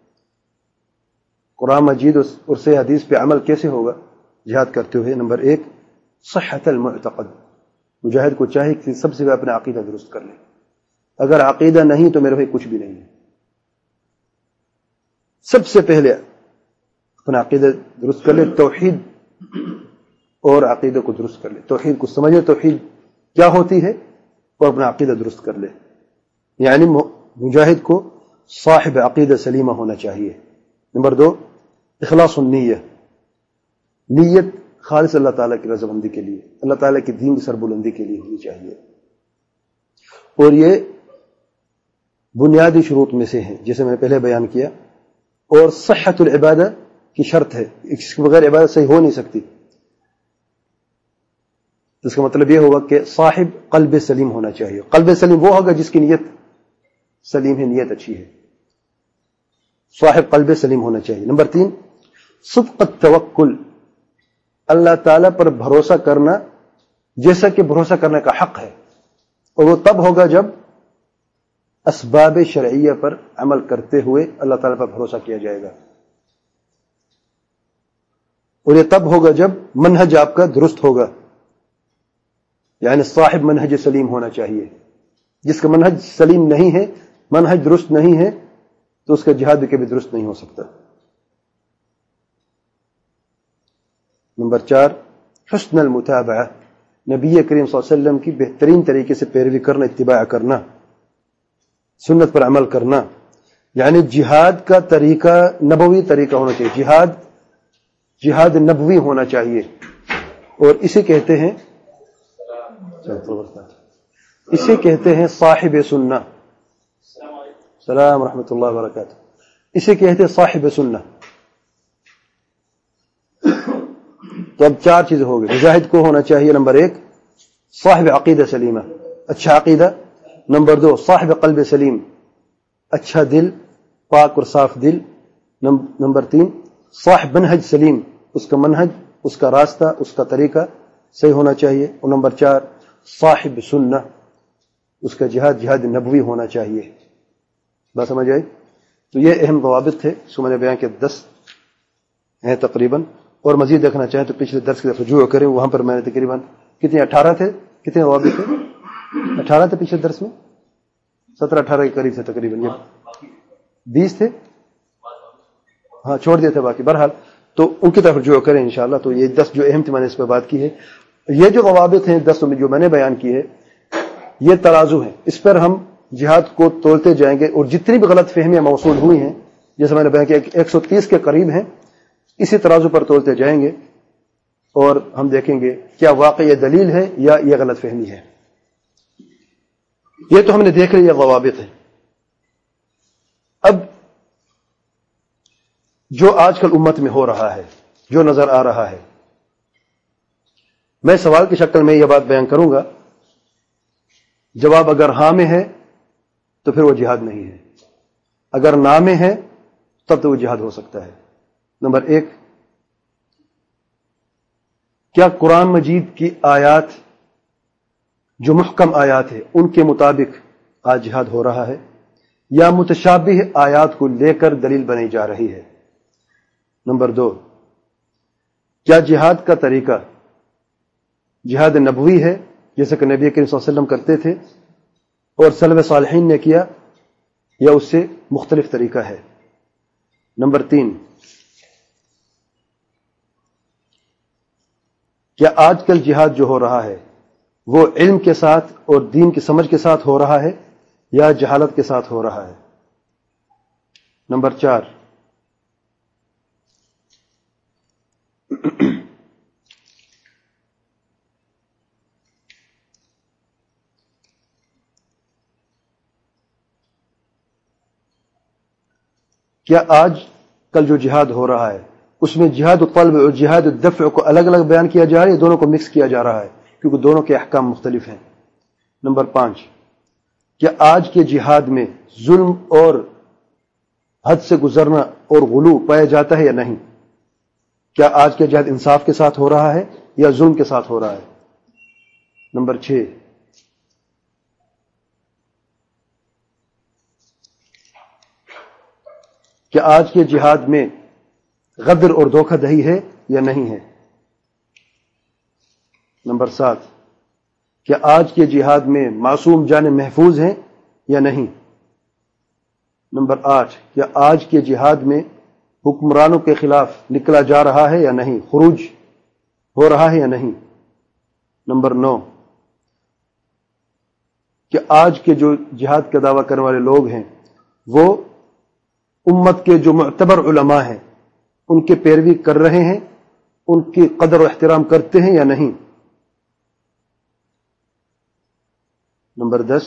قرآن مجید اور صحیح حدیث پہ عمل کیسے ہوگا جہاد کرتے ہوئے؟ نمبر ایک، صحت المعتقد۔ مجاہد کو چاہیے کہ سب سے پہلے اپنا عقیدہ درست کر لے۔ اگر عقیدہ نہیں تو میرے بھائی کچھ بھی نہیں ہے۔ سب سے پہلے اپنا عقیدہ درست کر لے، توحید اور عقیدہ کو درست کر لے، توحید کو سمجھے، توحید کیا ہوتی ہے، اور اپنا عقیدہ درست کر لے۔ یعنی مجاہد کو صاحب عقیدہ سلیمہ ہونا چاہیے۔ نمبر دو، اخلاص النیہ، نیت خالص اللہ تعالیٰ کی رضامندی کے لیے، اللہ تعالیٰ کی دین کی سربلندی کے لیے ہونی چاہیے۔ اور یہ بنیادی شروط میں سے ہیں جسے میں نے پہلے بیان کیا۔ اور صحت العبادہ کی شرط ہے، اس کے بغیر عبادت صحیح ہو نہیں سکتی۔ اس کا مطلب یہ ہوگا کہ صاحب قلب سلیم ہونا چاہیے۔ قلب سلیم وہ ہوگا جس کی نیت سلیم ہے، نیت اچھی ہے، صاحب قلب سلیم ہونا چاہیے۔ نمبر تین، صدق التوکل، اللہ تعالیٰ پر بھروسہ کرنا جیسا کہ بھروسہ کرنے کا حق ہے، اور وہ تب ہوگا جب اسباب شرعیہ پر عمل کرتے ہوئے اللہ تعالیٰ پر بھروسہ کیا جائے گا، اور یہ تب ہوگا جب منہج آپ کا درست ہوگا، یعنی صاحب منہج سلیم ہونا چاہیے۔ جس کا منہج سلیم نہیں ہے، منہج درست نہیں ہے، تو اس کا جہاد بھی کبھی درست نہیں ہو سکتا۔ نمبر چار، حسن المتابعہ، نبی کریم صلی اللہ علیہ وسلم کی بہترین طریقے سے پیروی کرنا، اتباع کرنا، سنت پر عمل کرنا۔ یعنی جہاد کا طریقہ نبوی طریقہ ہونا چاہیے، جہاد جہاد نبوی ہونا چاہیے، اور اسے کہتے ہیں اسے کہتے ہیں صاحب سنہ۔ السلام ورحمۃ اللہ وبرکاتہ۔ اسے کہتے ہیں صاحب سنہ۔ تو اب چار چیزیں ہو گئی۔ مجاہد کو ہونا چاہیے نمبر ایک صاحب عقیدہ سلیمہ، اچھا عقیدہ۔ نمبر دو صاحب قلب سلیم، اچھا دل، پاک اور صاف دل۔ نمبر تین صاحب منہج سلیم، اس کا منہج، اس کا راستہ، اس کا طریقہ صحیح ہونا چاہیے۔ اور نمبر چار صاحب سنہ، اس کا جہاد جہاد نبوی ہونا چاہیے۔ بات سمجھ آئی؟ تو یہ اہم ضوابط تھے، اس کو میں نے بیان کیا، دس ہیں تقریباً، اور مزید دیکھنا چاہیں تو پچھلے درس کی طرف رجوع کریں، وہاں پر میں نے تقریباً کتنے اٹھارہ تھے، کتنے ضوابط تھے؟ اٹھارہ تھے پچھلے درس میں، سترہ اٹھارہ کے قریب تھے تقریباً، یہ بیس تھے، ہاں چھوڑ دیے تھے باقی۔ بہرحال تو ان کی طرف رجوع کریں انشاءاللہ۔ تو یہ دس جو اہم تھی میں نے اس پہ بات کی ہے۔ یہ جو ضوابط ہیں دس میں جو میں نے بیان کی ہے، یہ ترازو ہے، اس پر ہم جہاد کو تولتے جائیں گے، اور جتنی بھی غلط فہمیاں موصول ہوئی ہیں، جیسے میں نے بیان کیا ایک سو تیس کے قریب ہیں، اسی ترازو پر تولتے جائیں گے، اور ہم دیکھیں گے کیا واقعی یہ دلیل ہے یا یہ غلط فہمی ہے۔ یہ تو ہم نے دیکھ لیا، یہ ضوابط ہے۔ اب جو آج کل امت میں ہو رہا ہے، جو نظر آ رہا ہے، میں سوال کی شکل میں یہ بات بیان کروں گا، جواب اگر ہاں میں ہے تو پھر وہ جہاد نہیں ہے، اگر نہ میں ہے تب تو وہ جہاد ہو سکتا ہے۔ نمبر ایک، کیا قرآن مجید کی آیات جو محکم آیات ہیں ان کے مطابق آج جہاد ہو رہا ہے، یا متشابہ آیات کو لے کر دلیل بنائی جا رہی ہے؟ نمبر دو، کیا جہاد کا طریقہ جہاد نبوی ہے جیسے کہ نبی کریم صلی اللہ علیہ وسلم کرتے تھے اور سلف صالحین نے کیا، یا اس سے مختلف طریقہ ہے؟ نمبر تین، کیا آج کل جہاد جو ہو رہا ہے وہ علم کے ساتھ اور دین کی سمجھ کے ساتھ ہو رہا ہے یا جہالت کے ساتھ ہو رہا ہے؟ نمبر چار، کیا آج کل جو جہاد ہو رہا ہے اس میں جہاد الطلب اور جہاد الدفع کو الگ الگ بیان کیا جا رہا ہے، یا دونوں کو مکس کیا جا رہا ہے؟ کیونکہ دونوں کے احکام مختلف ہیں۔ نمبر پانچ، کیا آج کے جہاد میں ظلم اور حد سے گزرنا اور غلو پایا جاتا ہے یا نہیں؟ کیا آج کے جہاد انصاف کے ساتھ ہو رہا ہے یا ظلم کے ساتھ ہو رہا ہے؟ نمبر چھ، کیا آج کے جہاد میں غدر اور دھوکہ دہی ہے یا نہیں ہے؟ نمبر سات، کیا آج کے جہاد میں معصوم جانیں محفوظ ہیں یا نہیں؟ نمبر آٹھ، کیا آج کے جہاد میں حکمرانوں کے خلاف نکلا جا رہا ہے یا نہیں، خروج ہو رہا ہے یا نہیں؟ نمبر نو، کہ آج کے جو جہاد کا دعویٰ کرنے والے لوگ ہیں وہ امت کے جو معتبر علماء ہیں ان کے پیروی کر رہے ہیں، ان کی قدر و احترام کرتے ہیں یا نہیں؟ نمبر دس،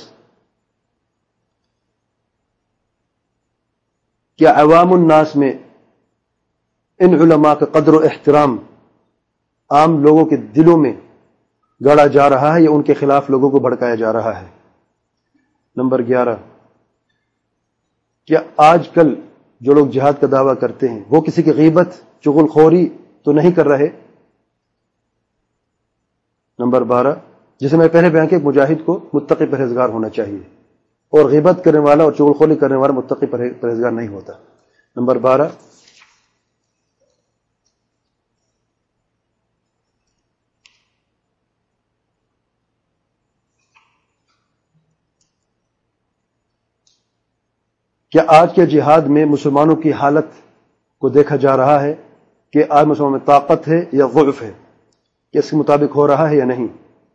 کیا عوام الناس میں ان علماء کا قدر و احترام عام لوگوں کے دلوں میں گاڑا جا رہا ہے یا ان کے خلاف لوگوں کو بھڑکایا جا رہا ہے؟ نمبر گیارہ، کیا آج کل جو لوگ جہاد کا دعویٰ کرتے ہیں وہ کسی کی غیبت چغل خوری تو نہیں کر رہے؟ نمبر بارہ، جسے میں پہلے بیان کیا، مجاہد کو متقی پرہیزگار ہونا چاہیے اور غیبت کرنے والا اور چغل خوری کرنے والا متقی پرہیزگار نہیں ہوتا۔ نمبر بارہ، کیا آج کے جہاد میں مسلمانوں کی حالت کو دیکھا جا رہا ہے کہ آج مسلمانوں میں طاقت ہے یا ضعف ہے، کہ اس کے مطابق ہو رہا ہے یا نہیں؟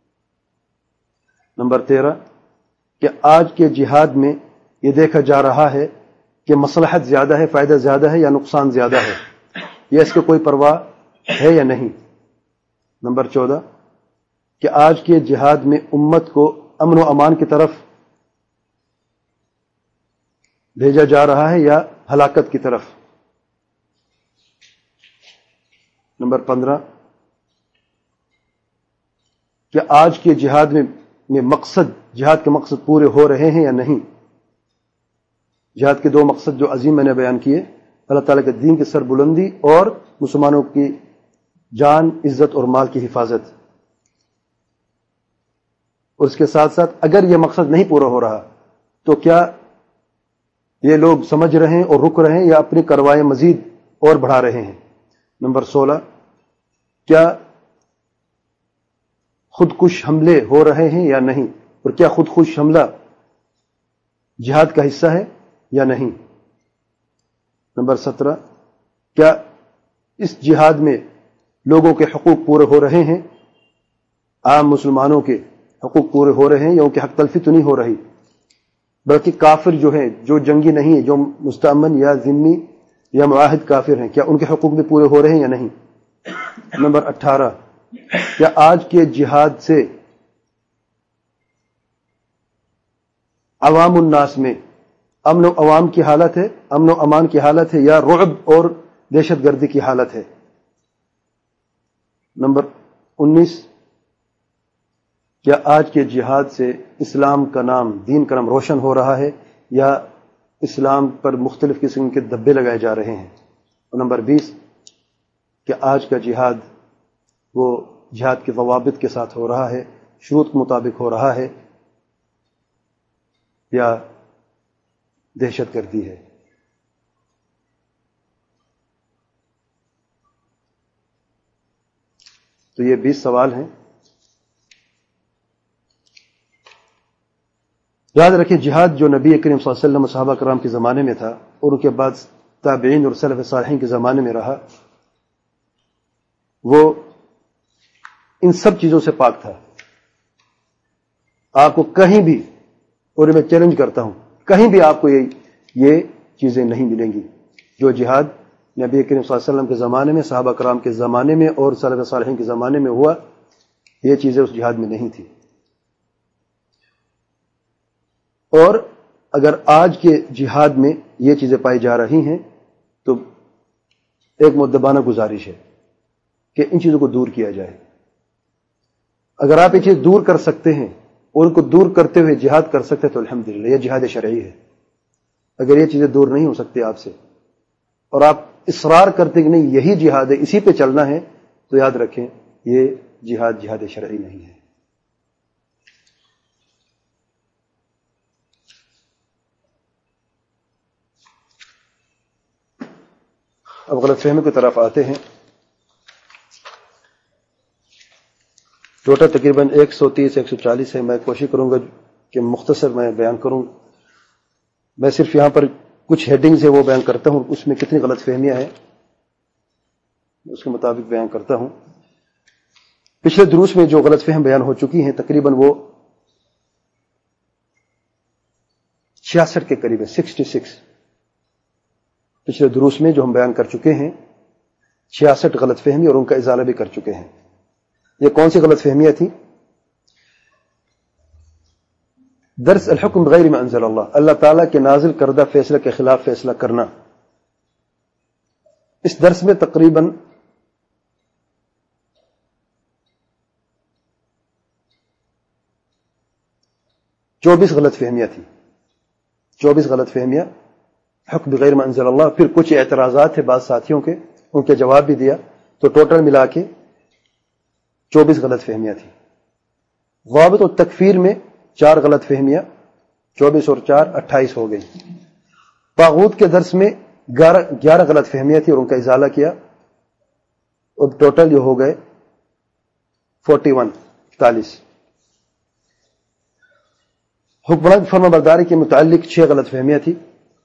نمبر تیرہ، کہ آج کے جہاد میں یہ دیکھا جا رہا ہے کہ مصلحت زیادہ ہے، فائدہ زیادہ ہے یا نقصان زیادہ ہے، یا اس کی کوئی پرواہ ہے یا نہیں؟ نمبر چودہ، کہ آج کے جہاد میں امت کو امن و امان کی طرف بھیجا جا رہا ہے یا ہلاکت کی طرف؟ نمبر پندرہ، کہ آج کے جہاد میں میں مقصد جہاد کے مقصد پورے ہو رہے ہیں یا نہیں؟ جہاد کے دو مقصد جو عظیم میں نے بیان کیے، اللہ تعالیٰ کے دین کی سربلندی اور مسلمانوں کی جان، عزت اور مال کی حفاظت، اور اس کے ساتھ ساتھ اگر یہ مقصد نہیں پورا ہو رہا تو کیا یہ لوگ سمجھ رہے ہیں اور رک رہے ہیں یا اپنی کروائیں مزید اور بڑھا رہے ہیں؟ نمبر سولہ، کیا خودکش حملے ہو رہے ہیں یا نہیں، اور کیا خودکش حملہ جہاد کا حصہ ہے یا نہیں؟ نمبر سترہ، کیا اس جہاد میں لوگوں کے حقوق پورے ہو رہے ہیں، عام مسلمانوں کے حقوق پورے ہو رہے ہیں یا ان کی حق تلفی تو نہیں ہو رہی، بلکہ کافر جو ہیں، جو جنگی نہیں ہیں، جو مستأمن یا ذمی یا معاہد کافر ہیں، کیا ان کے حقوق بھی پورے ہو رہے ہیں یا نہیں؟ نمبر اٹھارہ، کیا آج کے جہاد سے عوام الناس میں امن و عوام کی حالت ہے، امن و امان کی حالت ہے، یا رعب اور دہشت گردی کی حالت ہے؟ نمبر انیس، کیا آج کے جہاد سے اسلام کا نام، دین کا نام روشن ہو رہا ہے یا اسلام پر مختلف قسم کے دبے لگائے جا رہے ہیں؟ اور نمبر بیس، کہ آج کا جہاد وہ جہاد کے ضوابط کے ساتھ ہو رہا ہے، شروط کے مطابق ہو رہا ہے یا دہشت گردی ہے؟ تو یہ بیس سوال ہیں۔ یاد رکھیں، جہاد جو نبی کریم صلی اللہ علیہ وسلم صحابہ کرام کے زمانے میں تھا اور ان کے بعد تابعین اور سلف صالحین کے زمانے میں رہا، وہ ان سب چیزوں سے پاک تھا۔ آپ کو کہیں بھی، اور میں چیلنج کرتا ہوں، کہیں بھی آپ کو یہ یہ چیزیں نہیں ملیں گی جو جہاد نبی کریم صلی اللہ علیہ وسلم کے زمانے میں، صحابہ کرام کے زمانے میں اور سلف صالحین کے زمانے میں ہوا، یہ چیزیں اس جہاد میں نہیں تھی۔ اور اگر آج کے جہاد میں یہ چیزیں پائی جا رہی ہیں تو ایک مؤدبانہ گزارش ہے کہ ان چیزوں کو دور کیا جائے۔ اگر آپ یہ چیز دور کر سکتے ہیں اور ان کو دور کرتے ہوئے جہاد کر سکتے تو الحمدللہ یہ جہاد شرعی ہے. اگر یہ چیزیں دور نہیں ہو سکتی آپ سے اور آپ اصرار کرتے کہ نہیں یہی جہاد ہے, اسی پہ چلنا ہے, تو یاد رکھیں یہ جہاد جہاد شرعی نہیں ہے. اب غلط فہمی کی طرف آتے ہیں. ٹوٹل تقریباً ایک سو تیس ایک سو چالیس ہے. میں کوشش کروں گا کہ مختصر میں بیان کروں. میں صرف یہاں پر کچھ ہیڈنگز ہے وہ بیان کرتا ہوں, اس میں کتنی غلط فہمیاں ہیں اس کے مطابق بیان کرتا ہوں. پچھلے دروس میں جو غلط فہم بیان ہو چکی ہیں تقریباً وہ چھیاسٹھ کے قریب ہے, سکسٹی سکس. پچھلے دروس میں جو ہم بیان کر چکے ہیں چھیاسٹھ غلط فہمی اور ان کا ازالہ بھی کر چکے ہیں. یہ کون سی غلط فہمیاں تھیں؟ درس الحکم بغیر ما انزل اللہ, اللہ تعالیٰ کے نازل کردہ فیصلے کے خلاف فیصلہ کرنا. اس درس میں تقریباً چوبیس غلط فہمیاں تھیں. چوبیس غلط فہمیاں حکم بغیر ما انزل اللہ. پھر کچھ اعتراضات تھے بعض ساتھیوں کے, ان کے جواب بھی دیا, تو ٹوٹل ملا کے چوبیس غلط فہمیاں تھیں. ضابط و تکفیر میں چار غلط فہمیاں, چوبیس اور چار اٹھائیس ہو گئی. طاغوت کے درس میں گیارہ گیارہ غلط فہمیاں تھیں اور ان کا ازالہ کیا, اور ٹوٹل یہ ہو گئے فورٹی ون اکتالیس. حکمران فرما برداری کے متعلق چھ غلط فہمیاں تھیں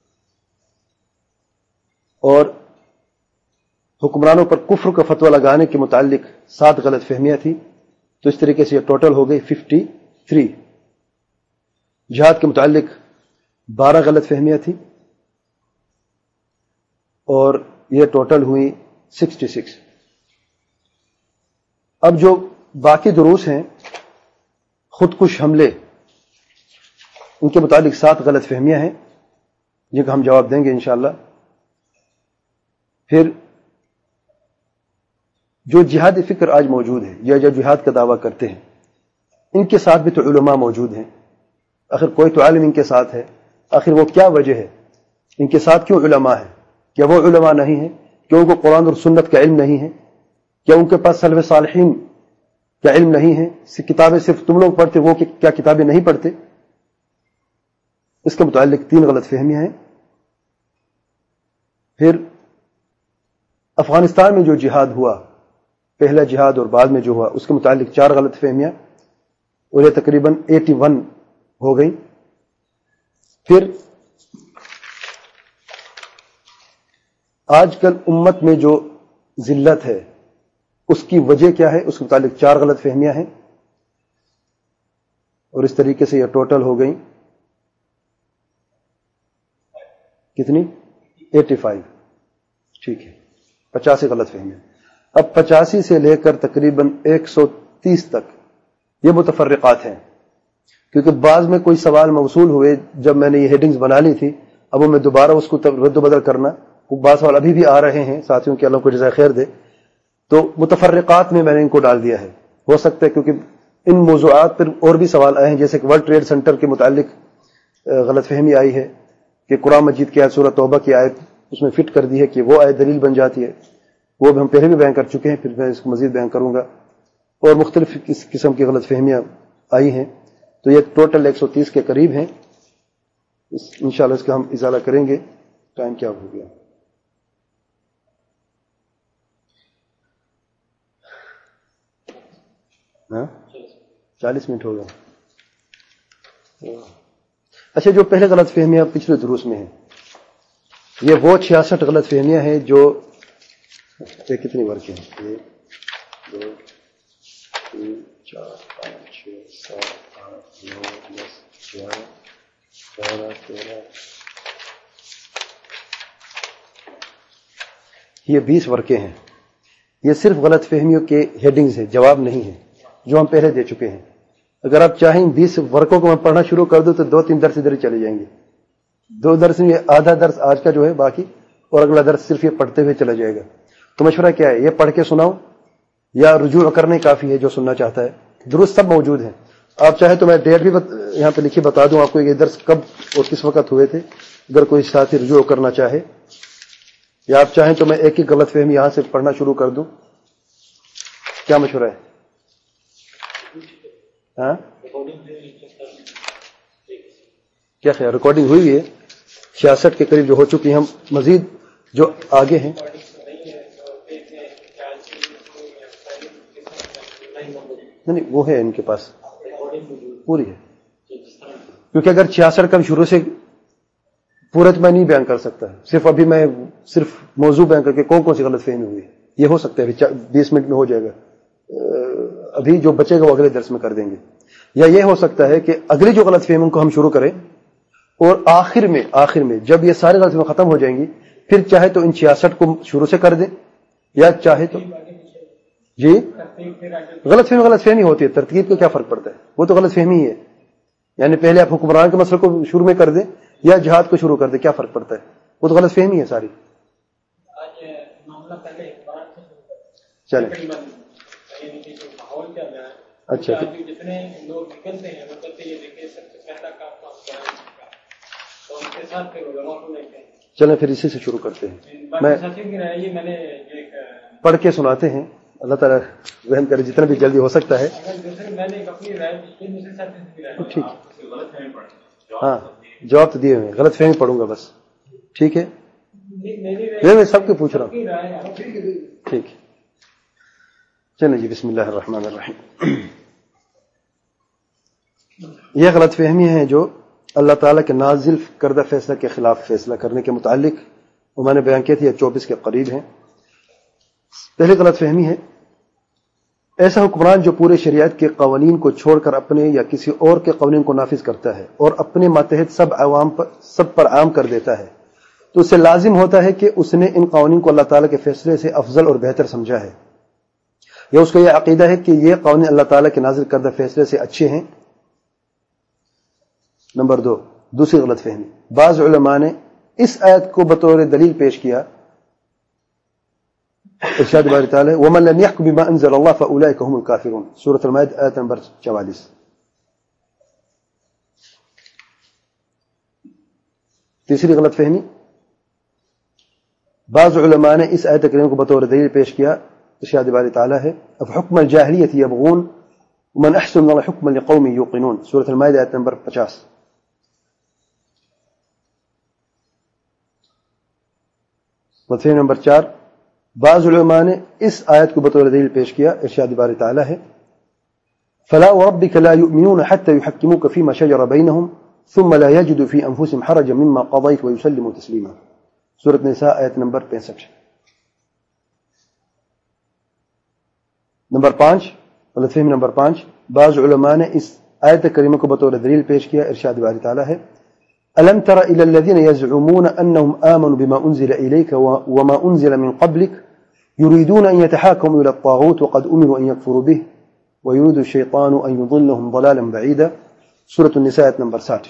اور حکمرانوں پر کفر کا فتویٰ لگانے کے متعلق سات غلط فہمیاں تھیں. تو اس طریقے سے یہ ٹوٹل ہو گئی ففٹی تھری. جہاد کے متعلق بارہ غلط فہمیاں تھیں اور یہ ٹوٹل ہوئی سکسٹی سکس. اب جو باقی دروس ہیں خودکش حملے, ان کے متعلق سات غلط فہمیاں ہیں جن کا ہم جواب دیں گے انشاءاللہ. پھر جو جہادی فکر آج موجود ہے یا جو جہاد کا دعویٰ کرتے ہیں, ان کے ساتھ بھی تو علماء موجود ہیں. آخر کوئی تو عالم ان کے ساتھ ہے, آخر وہ کیا وجہ ہے, ان کے ساتھ کیوں علماء ہیں؟ کیا وہ علماء نہیں ہیں؟ کیا ان کو قرآن اور سنت کا علم نہیں ہے؟ کیا ان کے پاس سلف صالحین کا علم نہیں ہے؟ کتابیں صرف تم لوگ پڑھتے, وہ کیا کتابیں نہیں پڑھتے؟ اس کے متعلق تین غلط فہمیاں ہیں. پھر افغانستان میں جو جہاد ہوا, پہلا جہاد اور بعد میں جو ہوا, اس کے متعلق چار غلط فہمیاں اور یہ تقریباً ایٹی ون ہو گئی. پھر آج کل امت میں جو ذلت ہے اس کی وجہ کیا ہے, اس کے متعلق چار غلط فہمیاں ہیں اور اس طریقے سے یہ ٹوٹل ہو گئی کتنی؟ Eighty five. ٹھیک ہے, پچاسی غلط فہمیاں. اب پچاسی سے لے کر تقریباً ایک سو تیس تک یہ متفرقات ہیں, کیونکہ بعض میں کوئی سوال موصول ہوئے جب میں نے یہ ہیڈنگز بنا لی تھی, اب وہ میں دوبارہ اس کو رد و بدل کرنا, بعض سوال ابھی بھی آ رہے ہیں ساتھیوں کے, اللہ کو جزائے خیر دے, تو متفرقات میں میں نے ان کو ڈال دیا ہے. ہو سکتا ہے کیونکہ ان موضوعات پر اور بھی سوال آئے ہیں, جیسے کہ ورلڈ ٹریڈ سینٹر کے متعلق غلط فہمی آئی ہے کہ قرآن مجید کی آیت سورہ توبہ کی آیت اس میں فٹ کر دی ہے کہ وہ آیت دلیل بن جاتی ہے. وہ بھی ہم پہلے بھی بیان کر چکے ہیں, پھر میں اس کو مزید بیان کروں گا. اور مختلف قسم کی غلط فہمیاں آئی ہیں, تو یہ ٹوٹل ایک سو تیس کے قریب ہیں. انشاءاللہ اس کا ہم ازالہ کریں گے. ٹائم کیا ہو گیا؟ ہاں چالیس منٹ ہو گیا. اچھا, جو پہلے غلط فہمیاں پچھلے دروس میں ہیں, یہ وہ چھیاسٹھ غلط فہمیاں ہیں جو یہ کتنی ورقیں ہیں؟ ایک دو تین چار پانچ چھ سات آٹھ نو دس گیارہ بارہ تیرہ, یہ بیس ورقیں ہیں. یہ صرف غلط فہمیوں کے ہیڈنگز ہیں, جواب نہیں ہیں جو ہم پہلے دے چکے ہیں. اگر آپ چاہیں بیس ورقوں کو میں پڑھنا شروع کر دوں تو دو تین درس ادھر ہی چلے جائیں گے. دو درس میں آدھا درس آج کا جو ہے باقی, اور اگلا درس صرف یہ پڑھتے ہوئے چلا جائے گا. تو مشورہ کیا ہے, یہ پڑھ کے سناؤ یا رجوع کرنے کافی ہے جو سننا چاہتا ہے. درست سب موجود ہیں, آپ چاہیں تو میں ڈیٹ بھی بت... یہاں پہ لکھی بتا دوں آپ کو یہ درس کب اور کس وقت ہوئے تھے، اگر کوئی ساتھی رجوع کرنا چاہے، یا آپ چاہیں تو میں ایک ہی غلط فہمی یہاں سے پڑھنا شروع کر دوں. کیا مشورہ ہے؟ ہاں کیا خیال؟ ریکارڈنگ ہوئی ہے چھیاسٹھ کے قریب جو ہو چکی ہیں، ہم مزید جو آگے ہیں. نہیں وہ ہے ان کے پاس پوری ہے، کیونکہ اگر چھیاسٹھ کا شروع سے پورا تو میں نہیں بیان کر سکتا، صرف ابھی میں صرف موضوع بیان کر کے کون کون سی غلط فہمی ہوئی ہے یہ ہو سکتا ہے بیس منٹ میں ہو جائے گا. ابھی جو بچے گا وہ اگلے درس میں کر دیں گے. یا یہ ہو سکتا ہے کہ اگلی جو غلط فہمی ان کو ہم شروع کریں اور آخر میں آخر میں جب یہ سارے غلط فہمی ختم ہو جائیں گی پھر چاہے تو ان چھیاسٹھ کو شروع سے کر دیں، یا چاہے تو جی غلط فہمی غلط فہمی ہوتی ہے، ترتیب کو کیا فرق پڑتا ہے، وہ تو غلط فہمی ہی ہے. یعنی پہلے آپ حکمران کے مسئلے کو شروع میں کر دیں یا جہاد کو شروع کر دیں، کیا فرق پڑتا ہے، وہ تو غلط فہمی ہے ساری. چلیں اچھا جتنے لوگ نکلتے ہیں وہ کہتے ہیں دیکھیں سب سے پہلا کام تو ان کے ساتھ چلیں پھر اسی سے شروع کرتے ہیں. میں میں نے پڑھ کے سناتے ہیں، اللہ تعالیٰ رحم کرے جتنا بھی جلدی ہو سکتا ہے. ٹھیک ہاں جواب تو دیے ہوئے، غلط فہمی پڑھوں گا بس. ٹھیک ہے میں سب کو پوچھ رہا ہوں. ٹھیک ہے چلیں جی. بسم اللہ الرحمن الرحیم. یہ غلط فہمی ہے جو اللہ تعالیٰ کے نازل کردہ فیصلہ کے خلاف فیصلہ کرنے کے متعلق میں نے بیان کی تھی، چوبیس کے قریب ہیں. پہلی غلط فہمی ہے ایسا حکمران جو پورے شریعت کے قوانین کو چھوڑ کر اپنے یا کسی اور کے قوانین کو نافذ کرتا ہے اور اپنے ماتحت سب عوام پر سب پر عام کر دیتا ہے تو اس سے لازم ہوتا ہے کہ اس نے ان قوانین کو اللہ تعالیٰ کے فیصلے سے افضل اور بہتر سمجھا ہے، یا اس کا یہ عقیدہ ہے کہ یہ قوانین اللہ تعالیٰ کے نازل کردہ فیصلے سے اچھے ہیں. نمبر دو دوسری غلط فہمی، بعض علماء نے اس آیت کو بطور دلیل پیش کیا، ارشاد باری تعالی وَمَن لَمْ يَحْكُمْ بِمَا أَنزَلَ اللَّهُ فَأُولَٰئِكَ هُمُ الْكَافِرُونَ، سورۃ المائدہ آیت نمبر چوالیس. تیسری غلط فہمی، بعض علماء نے اس آیت کریمہ کو بطور دلیل پیش کیا، ارشاد باری تعالی ہے افحکم الجاہلیۃ یبغون ومن احسن من اللہ حکما لقوم یوقنون، سورۃ المائدہ آیت نمبر پچاس. غلط فہمی نمبر چار، بعض علماء نے اس آیت کو بطور دلیل پیش کیا، ارشاد باری تعالی ہے فلا وربك لا يؤمنون حتى يحكموك فيما شجر بينهم ثم لا يجدوا في انفسهم حرجا مما قضيت ويسلموا تسليما، سورۃ نساء آیت نمبر پینسٹھ. نمبر پانچ غلط فہمی نمبر پانچ، بعض علماء نے اس آیت کریمہ کو بطور دلیل پیش کیا، ارشاد باری تعالی ہے ألم تر إلى الذين يزعمون أنهم آمنوا بما أنزل إليك وما أنزل من قبلك يريدون أن يتحاكموا إلى الطاغوت وقد أمروا أن يكفروا به ويريد الشيطان أن يضلهم ضلالا بعيدا، سورة النساء نمبر ساٹھ.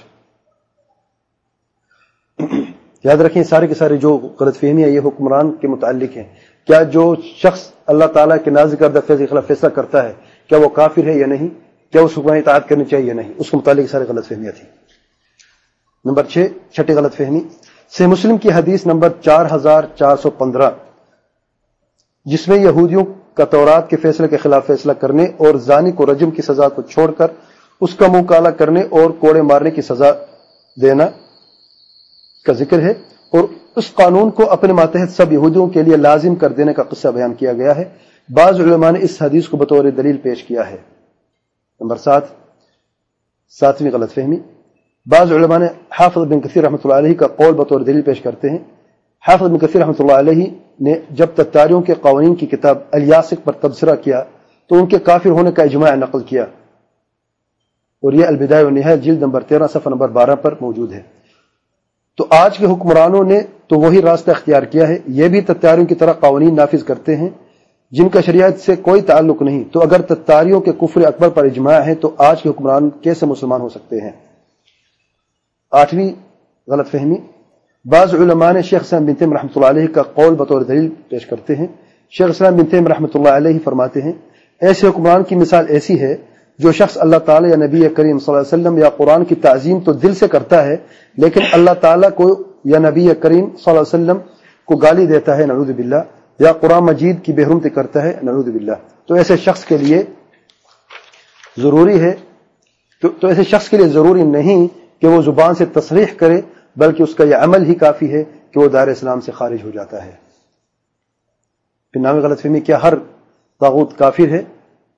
یاد رکھیں سارے کے سارے جو غلط فہمی ہے یہ حکمران کے متعلق ہیں. کیا جو شخص اللہ تعالیٰ کے نازل کردہ فیصلے کے خلاف فیصلہ کرتا ہے کیا وہ کافر ہے یا نہیں، کیا اس حکمران کی اطاعت کرنی چاہیے یا نہیں، اس کے متعلق سارے غلط فہمیاں تھیں. نمبر چھ چھٹی غلط فہمی، صحیح مسلم کی حدیث نمبر چار ہزار چار سو پندرہ جس میں یہودیوں کا تورات کے فیصلے کے خلاف فیصلہ کرنے اور زانی کو رجم کی سزا کو چھوڑ کر اس کا منہ کالا کرنے اور کوڑے مارنے کی سزا دینا کا ذکر ہے، اور اس قانون کو اپنے ماتحت سب یہودیوں کے لیے لازم کر دینے کا قصہ بیان کیا گیا ہے. بعض علماء نے اس حدیث کو بطور دلیل پیش کیا ہے. نمبر سات ساتویں غلط فہمی، بعض علماء نے حافظ بن کثیر رحمۃ اللہ علیہ کا قول بطور دلیل پیش کرتے ہیں. حافظ بن کثیر رحمۃ اللہ علیہ نے جب تتاریوں کے قوانین کی کتاب الیاسق پر تبصرہ کیا تو ان کے کافر ہونے کا اجماع نقل کیا، اور یہ البدایہ والنہایہ جلد نمبر تیرہ صفحہ نمبر بارہ پر موجود ہے. تو آج کے حکمرانوں نے تو وہی راستہ اختیار کیا ہے، یہ بھی تتاریوں کی طرح قوانین نافذ کرتے ہیں جن کا شریعت سے کوئی تعلق نہیں. تو اگر تتاریوں کے کفر اکبر پر اجماع ہے تو آج کے حکمران کیسے مسلمان ہو سکتے ہیں؟ آٹھویں غلط فہمی، بعض علماء نے شیخ اسلام بن تیمیہ رحمۃ اللہ علیہ کا قول بطور دلیل پیش کرتے ہیں. شیخ اسلام بن تیمیہ رحمۃ اللہ علیہ فرماتے ہیں ایسے حکمران کی مثال ایسی ہے جو شخص اللہ تعالیٰ یا نبی کریم صلی اللہ علیہ وسلم یا قرآن کی تعظیم تو دل سے کرتا ہے لیکن اللہ تعالیٰ کو یا نبی کریم صلی اللہ علیہ وسلم کو گالی دیتا ہے نعوذ باللہ، یا قرآن مجید کی بے حرمتی کرتا ہے نعوذ باللہ، تو ایسے شخص کے لیے ضروری ہے تو, تو ایسے شخص کے لیے ضروری نہیں کہ وہ زبان سے تصریح کرے، بلکہ اس کا یہ عمل ہی کافی ہے کہ وہ دائرہ اسلام سے خارج ہو جاتا ہے۔ پھر نام غلط فہمی، کیا ہر طاغوت کافر ہے؟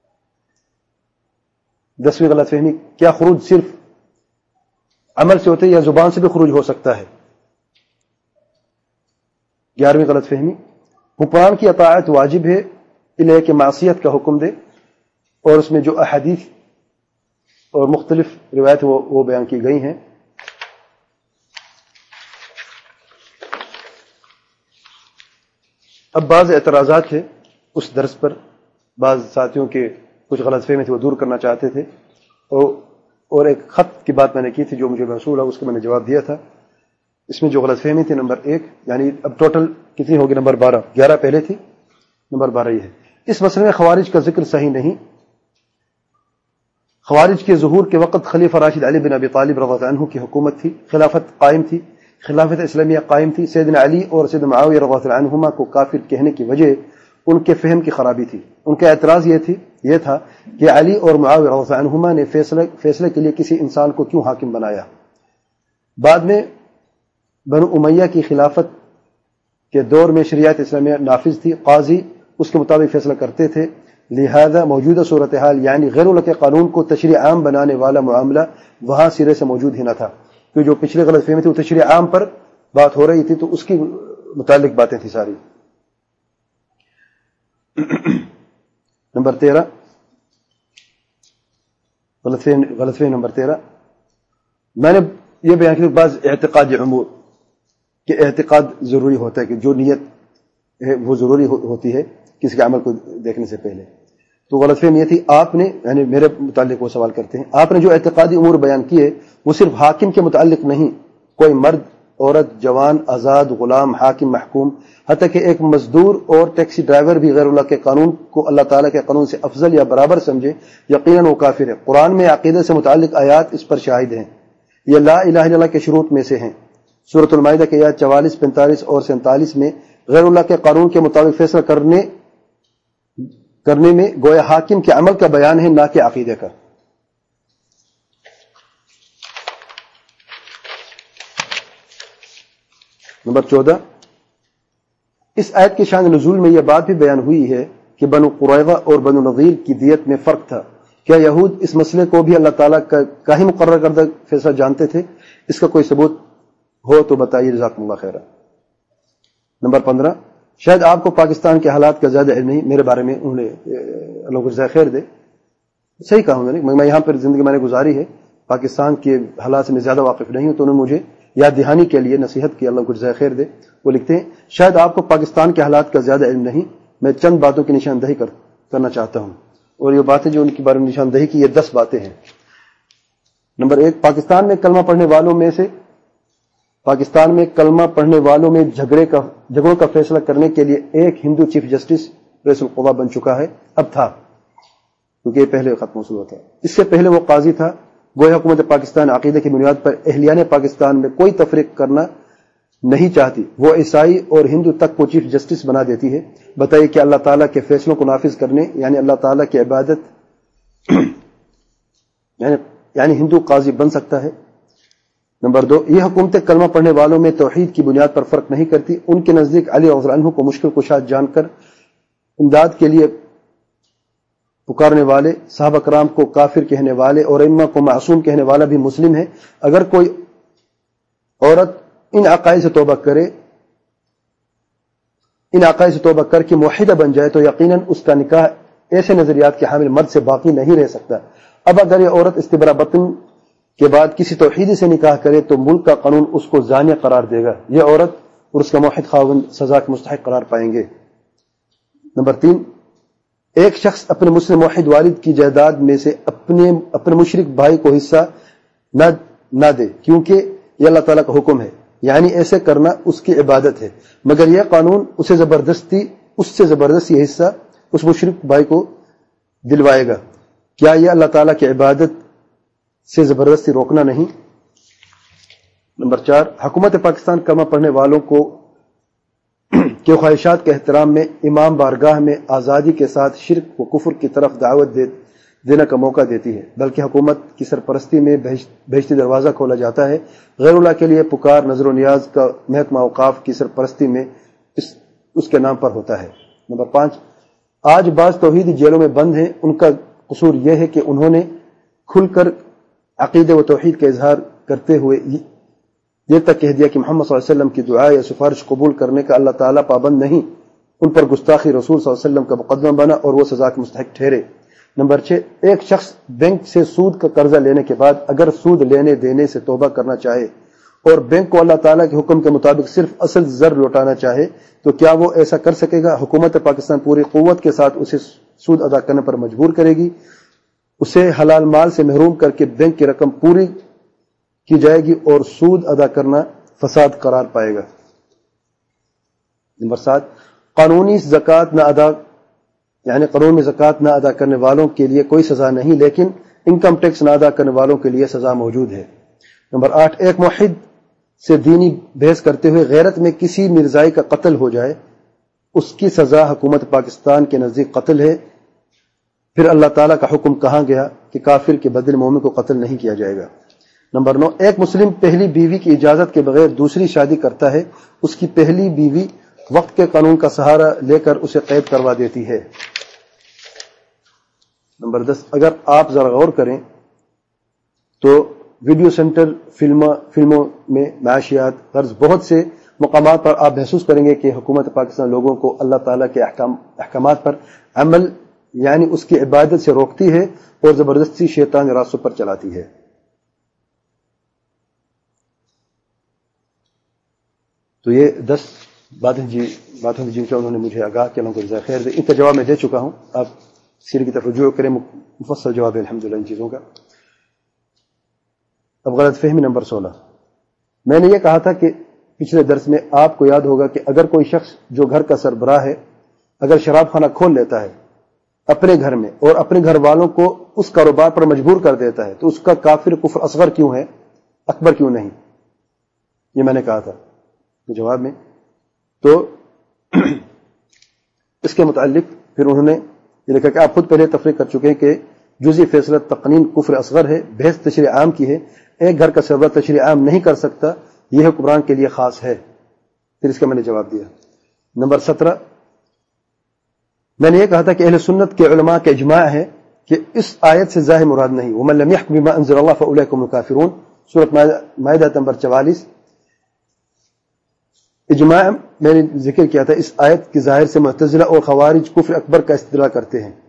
دسویں غلط فہمی، کیا خروج صرف عمل سے ہوتا ہے یا زبان سے بھی خروج ہو سکتا ہے؟ گیارہویں غلط فہمی، حکمران کی اطاعت واجب ہے الہ کہ معصیت کا حکم دے، اور اس میں جو احادیث اور مختلف روایت وہ, وہ بیان کی گئی ہیں۔ اب بعض اعتراضات تھے اس درس پر، بعض ساتھیوں کے کچھ غلط فہمی تھے وہ دور کرنا چاہتے تھے، اور اور ایک خط کی بات میں نے کی تھی جو مجھے موصول ہے، اس کا میں نے جواب دیا تھا۔ اس میں جو غلط فہمی تھی نمبر ایک، یعنی اب ٹوٹل کتنی ہوگی؟ نمبر بارہ، گیارہ پہلے تھی، نمبر بارہ یہ ہے۔ اس مسئلے میں خوارج کا ذکر صحیح نہیں۔ خوارج کے ظہور کے وقت خلیفہ راشد علی بن ابی طالب رضی اللہ عنہ کی حکومت تھی، خلافت قائم تھی، خلافت اسلامیہ قائم تھی۔ سیدنا علی اور سیدنا معاویہ رضی اللہ عنہما کو کافر کہنے کی وجہ ان کے فہم کی خرابی تھی۔ ان کا اعتراض یہ تھی یہ تھا کہ علی اور معاویہ رضی اللہ عنہما نے فیصلے فیصلے کے لیے کسی انسان کو کیوں حاکم بنایا؟ بعد میں بنو امیہ کی خلافت کے دور میں شریعت اسلامیہ نافذ تھی، قاضی اس کے مطابق فیصلہ کرتے تھے، لہذا موجودہ صورتحال یعنی غیر ملک قانون کو تشریع عام بنانے والا معاملہ وہاں سرے سے موجود ہی نہ تھا، کہ جو پچھلے غلط فہمی تھی وہ تشریع عام پر بات ہو رہی تھی، تو اس کی متعلق باتیں تھی ساری۔ نمبر تیرہ غلط فہمی غلط فہمی نمبر تیرہ، میں نے یہ بیان کیا بعض اعتقادی امور کہ اعتقاد ضروری ہوتا ہے، کہ جو نیت ہے وہ ضروری ہوتی ہے کسی کے عمل کو دیکھنے سے پہلے۔ تو غلط فہمی یہ تھی، آپ نے یعنی میرے متعلق وہ سوال کرتے ہیں، آپ نے جو اعتقادی امور بیان کیے وہ صرف حاکم کے متعلق نہیں، کوئی مرد، عورت، جوان، آزاد، غلام، حاکم، محکوم، حتیٰ کہ ایک مزدور اور ٹیکسی ڈرائیور بھی غیر اللہ کے قانون کو اللہ تعالیٰ کے قانون سے افضل یا برابر سمجھے، یقیناً وہ کافر ہے۔ قرآن میں عقیدہ سے متعلق آیات اس پر شاہد ہیں، یہ لا الہ الا اللہ کے شروط میں سے ہیں۔ سورۃ المائدہ کے آیات چوالیس، پینتالیس اور سینتالیس میں غیر اللہ کے قانون کے مطابق فیصلہ کرنے کرنے میں گویا حاکم کے عمل کا بیان ہے، نہ کہ عقیدے کا۔ نمبر چودہ، اس آیت کے شان نزول میں یہ بات بھی بیان ہوئی ہے کہ بنو قریظہ اور بنو نضیر کی دیت میں فرق تھا۔ کیا یہود اس مسئلے کو بھی اللہ تعالیٰ کا ہی مقرر کردہ فیصلہ جانتے تھے؟ اس کا کوئی ثبوت ہو تو بتائیے، جزاکم اللہ خیرا۔ نمبر پندرہ، شاید آپ کو پاکستان کے حالات کا زیادہ علم نہیں، میرے بارے میں انہوں نے اللہ کو جزائے خیر دے، صحیح کہا انہوں نے، میں یہاں پر زندگی میں نے گزاری ہے، پاکستان کے حالات سے میں زیادہ واقف نہیں ہوں، تو انہوں نے مجھے یاد دہانی کے لیے نصیحت کی، اللہ کو جزائے خیر دے۔ وہ لکھتے ہیں، شاید آپ کو پاکستان کے حالات کا زیادہ علم نہیں، میں چند باتوں کی نشاندہی کر, کرنا چاہتا ہوں، اور یہ باتیں جو ان کے بارے میں نشاندہی کی، یہ دس باتیں ہیں۔ نمبر ایک، پاکستان میں کلمہ پڑھنے والوں میں سے پاکستان میں کلمہ پڑھنے والوں میں جھگڑے کا جھگڑوں کا فیصلہ کرنے کے لیے ایک ہندو چیف جسٹس رئیس القضاء بن چکا ہے، اب تھا کیونکہ یہ پہلے ختم ہوا تھا، اس سے پہلے وہ قاضی تھا۔ گویا حکومت پاکستان عقیدے کی بنیاد پر اہلیان پاکستان میں کوئی تفریق کرنا نہیں چاہتی، وہ عیسائی اور ہندو تک کو چیف جسٹس بنا دیتی ہے۔ بتائیے کہ اللہ تعالیٰ کے فیصلوں کو نافذ کرنے یعنی اللہ تعالیٰ کی عبادت یعنی یعنی ہندو قاضی بن سکتا ہے؟ نمبر دو، یہ حکومتیں کلمہ پڑھنے والوں میں توحید کی بنیاد پر فرق نہیں کرتی، ان کے نزدیک علی رضی اللہ عنہ کو مشکل کشا جان کر امداد کے لیے پکارنے والے، صحابہ کرام کو کافر کہنے والے اور ائمہ کو معصوم کہنے والا بھی مسلم ہے۔ اگر کوئی عورت ان عقائد سے توبہ کرے ان عقائد سے توبہ کر کے موحدہ بن جائے تو یقیناً اس کا نکاح ایسے نظریات کے حامل مرد سے باقی نہیں رہ سکتا۔ اب اگر یہ عورت استبراء بطن کے بعد کسی توحیدی سے نکاح کرے تو ملک کا قانون اس کو زانیہ قرار دے گا، یہ عورت اور اس کا موحد خاوند سزا کے مستحق قرار پائیں گے۔ نمبر تین، ایک شخص اپنے مسلم موحد والد کی جائیداد میں سے اپنے اپنے مشرک بھائی کو حصہ نہ نہ دے، کیونکہ یہ اللہ تعالیٰ کا حکم ہے، یعنی ایسے کرنا اس کی عبادت ہے، مگر یہ قانون اسے زبردستی اس سے زبردستی حصہ اس مشرک بھائی کو دلوائے گا۔ کیا یہ اللہ تعالیٰ کی عبادت سے زبردستی روکنا نہیں؟ نمبر چار، حکومت پاکستان کلمہ پڑھنے والوں کو کے خواہشات کے احترام میں امام بارگاہ میں آزادی کے ساتھ شرک و کفر کی طرف دعوت دے دینے کا موقع دیتی ہے، بلکہ حکومت کی سرپرستی میں بہشتی دروازہ کھولا جاتا ہے۔ غیر اللہ کے لیے پکار نظر و نیاز کا محکمہ اوقاف کی سرپرستی میں اس, اس کے نام پر ہوتا ہے۔ نمبر پانچ، آج بعض توحیدی جیلوں میں بند ہیں، ان کا قصور یہ ہے کہ انہوں نے کھل کر عقیدے و توحید کا اظہار کرتے ہوئے یہ تک کہہ دیا کہ محمد صلی اللہ علیہ وسلم کی دعا یا سفارش قبول کرنے کا اللہ تعالیٰ پابند نہیں، ان پر گستاخی رسول صلی اللہ علیہ وسلم کا مقدمہ بنا اور وہ سزا کے مستحق ٹھہرے۔ نمبر چھ، ایک شخص بینک سے سود کا قرضہ لینے کے بعد اگر سود لینے دینے سے توبہ کرنا چاہے اور بینک کو اللہ تعالیٰ کے حکم کے مطابق صرف اصل زر لوٹانا چاہے تو کیا وہ ایسا کر سکے گا؟ حکومت پاکستان پوری قوت کے ساتھ اسے سود ادا کرنے پر مجبور کرے گی، اسے حلال مال سے محروم کر کے بینک کی رقم پوری کی جائے گی اور سود ادا کرنا فساد قرار پائے گا۔ نمبر سات، قانونی زکوٰۃ نہ ادا یعنی قانون میں زکوٰۃ نہ ادا کرنے والوں کے لیے کوئی سزا نہیں، لیکن انکم ٹیکس نہ ادا کرنے والوں کے لیے سزا موجود ہے۔ نمبر آٹھ، ایک موحد سے دینی بحث کرتے ہوئے غیرت میں کسی مرزائی کا قتل ہو جائے، اس کی سزا حکومت پاکستان کے نزدیک قتل ہے۔ پھر اللہ تعالیٰ کا حکم کہاں گیا کہ کافر کے بدلے مومن کو قتل نہیں کیا جائے گا۔ نمبر نو، ایک مسلم پہلی بیوی کی اجازت کے بغیر دوسری شادی کرتا ہے، اس کی پہلی بیوی وقت کے قانون کا سہارا لے کر اسے قید کروا دیتی ہے۔ نمبر دس، اگر آپ ذرا غور کریں تو ویڈیو سینٹر فلموں فلموں میں معاشیات غرض بہت سے مقامات پر آپ محسوس کریں گے کہ حکومت پاکستان لوگوں کو اللہ تعالیٰ کے احکام احکامات پر عمل یعنی اس کی عبادت سے روکتی ہے اور زبردستی شیطان راستوں پر چلاتی ہے۔ تو یہ دس باتیں جی باتیں جن کا انہوں نے مجھے آگاہ کیا، اللہ کو جزائے خیر دے۔ ان کا جواب میں دے چکا ہوں، آپ سیرے کی طرف رجوع کریں، مفصل جواب ہے الحمدللہ ان چیزوں کا۔ اب غلط فہمی نمبر سولہ، میں نے یہ کہا تھا کہ پچھلے درس میں آپ کو یاد ہوگا کہ اگر کوئی شخص جو گھر کا سربراہ ہے اگر شراب خانہ کھول لیتا ہے اپنے گھر میں اور اپنے گھر والوں کو اس کاروبار پر مجبور کر دیتا ہے تو اس کا کافر کفر اصغر کیوں ہے، اکبر کیوں نہیں؟ یہ میں نے کہا تھا جواب میں۔ تو اس کے متعلق پھر انہوں نے یہ لکھا کہ آپ خود پہلے تفریح کر چکے ہیں کہ جزئی فیصلہ تقنین کفر اصغر ہے، بحث تشریع عام کی ہے، ایک گھر کا سربراہ تشریع عام نہیں کر سکتا، یہ حکمران کے لیے خاص ہے۔ پھر اس کا میں نے جواب دیا۔ نمبر سترہ، میں نے یہ کہا تھا کہ اہل سنت کے علماء کا اجماع ہے کہ اس آیت سے ظاہر مراد نہیں، وَمَن لَمْ يَحْكُم بِمَا أَنزَلَ اللَّهُ فَأُولَٰئِكَ هُمُ الْكَافِرُونَ، سورۃ مائدہ نمبر چوالیس۔ اجماع میں نے ذکر کیا تھا، اس آیت کے ظاہر سے معتزلہ اور خوارج کفر اکبر کا استدلال کرتے ہیں۔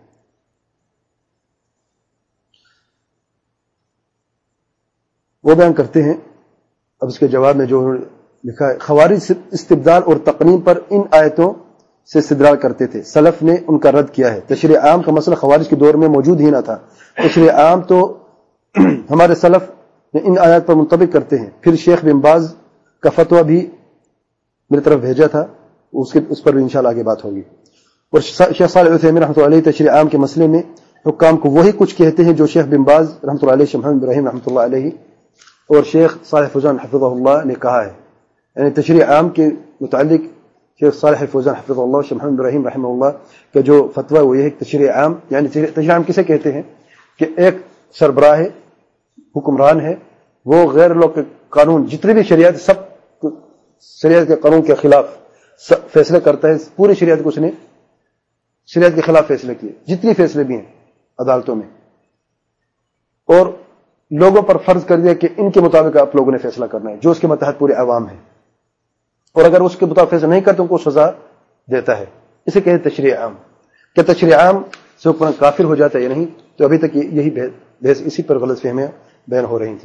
وہ بیان کرتے ہیں، اب اس کے جواب میں جو لکھا ہے، خوارج استبدال اور تقنین پر ان آیتوں سے استدلال کرتے تھے، سلف نے ان کا رد کیا ہے۔ تشریع عام کا مسئلہ خوارج کے دور میں موجود ہی نہ تھا، تشریع عام تو ہمارے سلف نے ان آیات پر منطبق کرتے ہیں۔ پھر شیخ بن باز کا فتویٰ بھی میری طرف بھیجا تھا، اس کے اس پر بھی انشاءاللہ آگے بات ہوگی۔ اور شیخ صالح عثیمین رحمۃ اللہ علیہ تشریع عام کے مسئلے میں حکام کو وہی کچھ کہتے ہیں جو شیخ بن باز رحمۃ اللہ علیہ، شیخ محمد ابراہیم رحمۃ اللہ علیہ اور شیخ صالح فوزان حفظہ اللہ نے کہا ہے۔ یعنی تشریع عام کے متعلق شیخ صالح فوزان حفظہ اللہ، شیخ محمد ابراہیم رحمہ اللہ کا جو فتویٰ وہ یہ ہے کہ تشریع عام یعنی تشریع عام کسے کہتے ہیں کہ ایک سربراہ ہے، حکمران ہے، وہ غیر لوگ کے قانون جتنے بھی شریعت سب شریعت کے قانون کے خلاف فیصلے کرتا ہے، پوری شریعت کو اس نے شریعت کے خلاف فیصلے کیے، جتنی فیصلے بھی ہیں عدالتوں میں، اور لوگوں پر فرض کر دیا کہ ان کے مطابق آپ لوگوں نے فیصلہ کرنا ہے، جو اس کے متحد پورے عوام ہیں، اور اگر اس کے مطابق فیصلہ نہیں کرتے ان کو سزا دیتا ہے۔ اسے کہتے ہیں تشریع عام۔ کیا تشریع عام سے حکمران کافر ہو جاتا ہے یا نہیں؟ تو ابھی تک یہی بحث اسی پر غلط فہمیاں بیان ہو رہی تھیں۔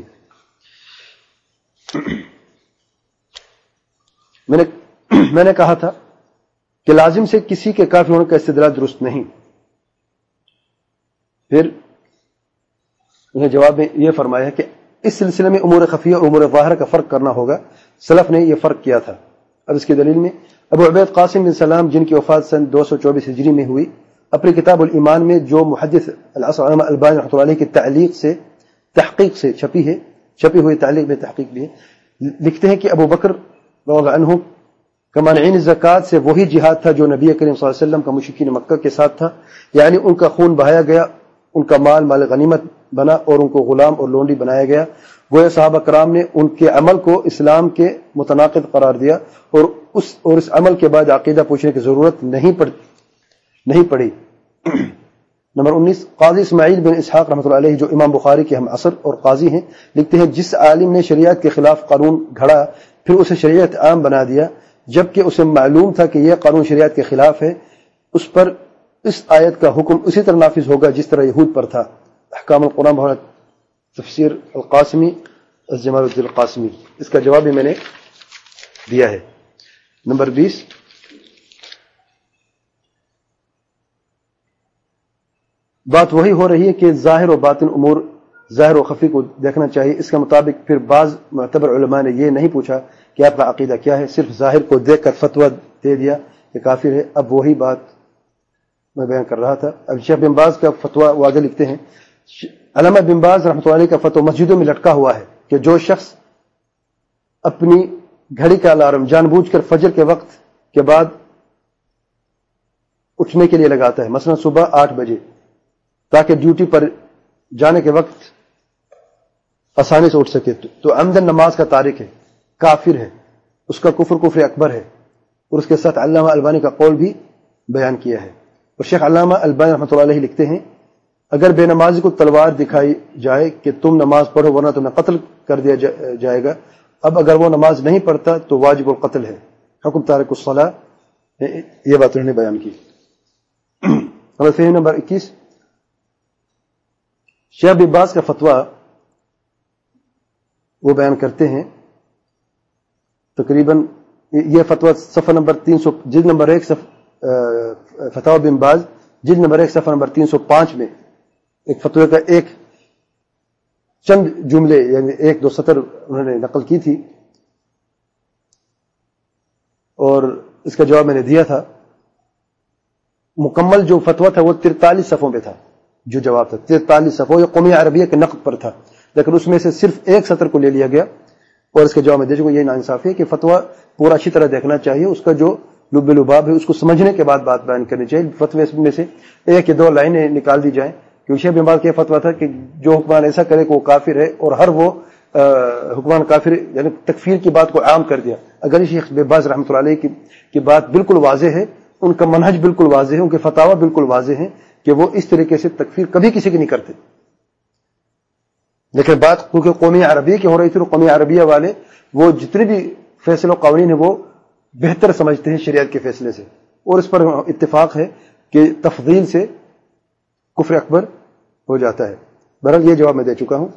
میں نے میں نے کہا تھا کہ لازم سے کسی کے کافر ہونے کا استدلال درست نہیں۔ پھر انہیں جواب میں یہ فرمایا کہ اس سلسلے میں امور خفیہ اور امور ظاہرہ کا فرق کرنا ہوگا، سلف نے یہ فرق کیا تھا۔ اب اس کی دلیل میں ابو عبید قاسم بن سلام جن کی وفات سن دو سو چوبیس ہجری میں ہوئی، اپنی کتاب الایمان میں جو محدث العصر علامہ البانی رحمۃ اللہ علیہ کی تعلیق سے تحقیق سے چھپی ہے، چھپی ہوئی تعلیق میں تحقیق بھی ہے، لکھتے ہیں کہ ابو بکر رضی اللہ عنہ کا مانعین زکوٰۃ سے وہی جہاد تھا جو نبی کریم صلی اللہ علیہ وسلم کا مشرکین مکہ کے ساتھ تھا، یعنی ان کا خون بہایا گیا، ان کا مال مال غنیمت بنا اور ان کو غلام اور لونڈی بنایا گیا۔ گویا صحابہ کرام نے ان کے عمل کو اسلام کے متناقض قرار دیا اور اس اور اس عمل کے بعد عقیدہ پوچھنے کی ضرورت نہیں پڑ نہیں پڑی۔ نمبر انیس، قاضی اسماعیل بن اسحاق رحمۃ اللہ علیہ جو امام بخاری کے ہم عصر اور قاضی ہیں، لکھتے ہیں جس عالم نے شریعت کے خلاف قانون گھڑا پھر اسے شریعت عام بنا دیا جبکہ اسے معلوم تھا کہ یہ قانون شریعت کے خلاف ہے، اس پر اس آیت کا حکم اسی طرح نافذ ہوگا جس طرح یہود پر تھا۔ احکام القرآن بہت تفسیر القاسمی جمال الدین القاسمی، اس کا جواب بھی میں نے دیا ہے۔ نمبر بیس، بات وہی ہو رہی ہے کہ ظاہر و باطن امور ظاہر و خفی کو دیکھنا چاہیے۔ اس کے مطابق پھر بعض معتبر علماء نے یہ نہیں پوچھا کہ آپ کا عقیدہ کیا ہے، صرف ظاہر کو دیکھ کر فتویٰ دے دیا کہ کافر ہے۔ اب وہی بات میں بیان کر رہا تھا۔ اب شیخ بن باز کا فتویٰ واضح لکھتے ہیں، علامہ بن باز رحمۃ اللہ علیہ کا فتویٰ مسجدوں میں لٹکا ہوا ہے کہ جو شخص اپنی گھڑی کا الارم جان بوجھ کر فجر کے وقت کے بعد اٹھنے کے لیے لگاتا ہے، مثلا صبح آٹھ بجے، تاکہ ڈیوٹی پر جانے کے وقت آسانی سے اٹھ سکے، تو عمدن نماز کا تارک ہے، کافر ہے، اس کا کفر کفر اکبر ہے۔ اور اس کے ساتھ علامہ البانی کا قول بھی بیان کیا ہے۔ اور شیخ علامہ البانی رحمۃ اللہ علیہ لکھتے ہیں، اگر بے نمازی کو تلوار دکھائی جائے کہ تم نماز پڑھو ورنہ تمہیں قتل کر دیا جائے گا، اب اگر وہ نماز نہیں پڑھتا تو واجب القتل ہے، حکم تارک الصلاۃ، یہ بات انہوں نے بیان کی۔ فہم نمبر اکیس، شیخ بن باز کا فتویٰ وہ بیان کرتے ہیں، تقریباً یہ فتویٰ صفحہ نمبر تین سو جلد نمبر ایک فتاوی بن باز جلد نمبر ایک صفحہ نمبر تین سو پانچ میں ایک فتوے کا ایک چند جملے یعنی ایک دو سطر انہوں نے نقل کی تھی اور اس کا جواب میں نے دیا تھا۔ مکمل جو فتویٰ تھا وہ ترتالیس صفحوں پہ تھا، جو جواب تھا ترتالیس صفحوں، یہ قومی عربیہ کے نقد پر تھا، لیکن اس میں سے صرف ایک سطر کو لے لیا گیا اور اس کے جواب میں دیکھو یہ ناانصافی ہے کہ فتویٰ پورا اچھی طرح دیکھنا چاہیے، اس کا جو لب لباب ہے اس کو سمجھنے کے بعد بات بیان کرنی چاہیے۔ فتوے میں سے ایک یا دو لائنیں نکال دی جائیں، کیونکہ شیخ بن باز کا فتویٰ تھا کہ جو حکمران ایسا کرے کہ وہ کافر ہے، اور ہر وہ حکمران کافر یعنی تکفیر کی بات کو عام کر دیا۔ اگر شیخ بن باز رحمۃ اللہ علیہ کی, کی بات بالکل واضح ہے، ان کا منہج بالکل واضح ہے، ان کے فتاوی بالکل واضح ہیں کہ وہ اس طریقے سے تکفیر کبھی کسی کی نہیں کرتے، لیکن بات کیونکہ قومی عربیہ کی ہو رہی تھی، قومی عربیہ والے وہ جتنے بھی فیصلے و قوانین ہیں وہ بہتر سمجھتے ہیں شریعت کے فیصلے سے، اور اس پر اتفاق ہے کہ تفضیل سے کفر اکبر ہو جاتا ہے۔ بہرحال یہ جواب میں دے چکا ہوں۔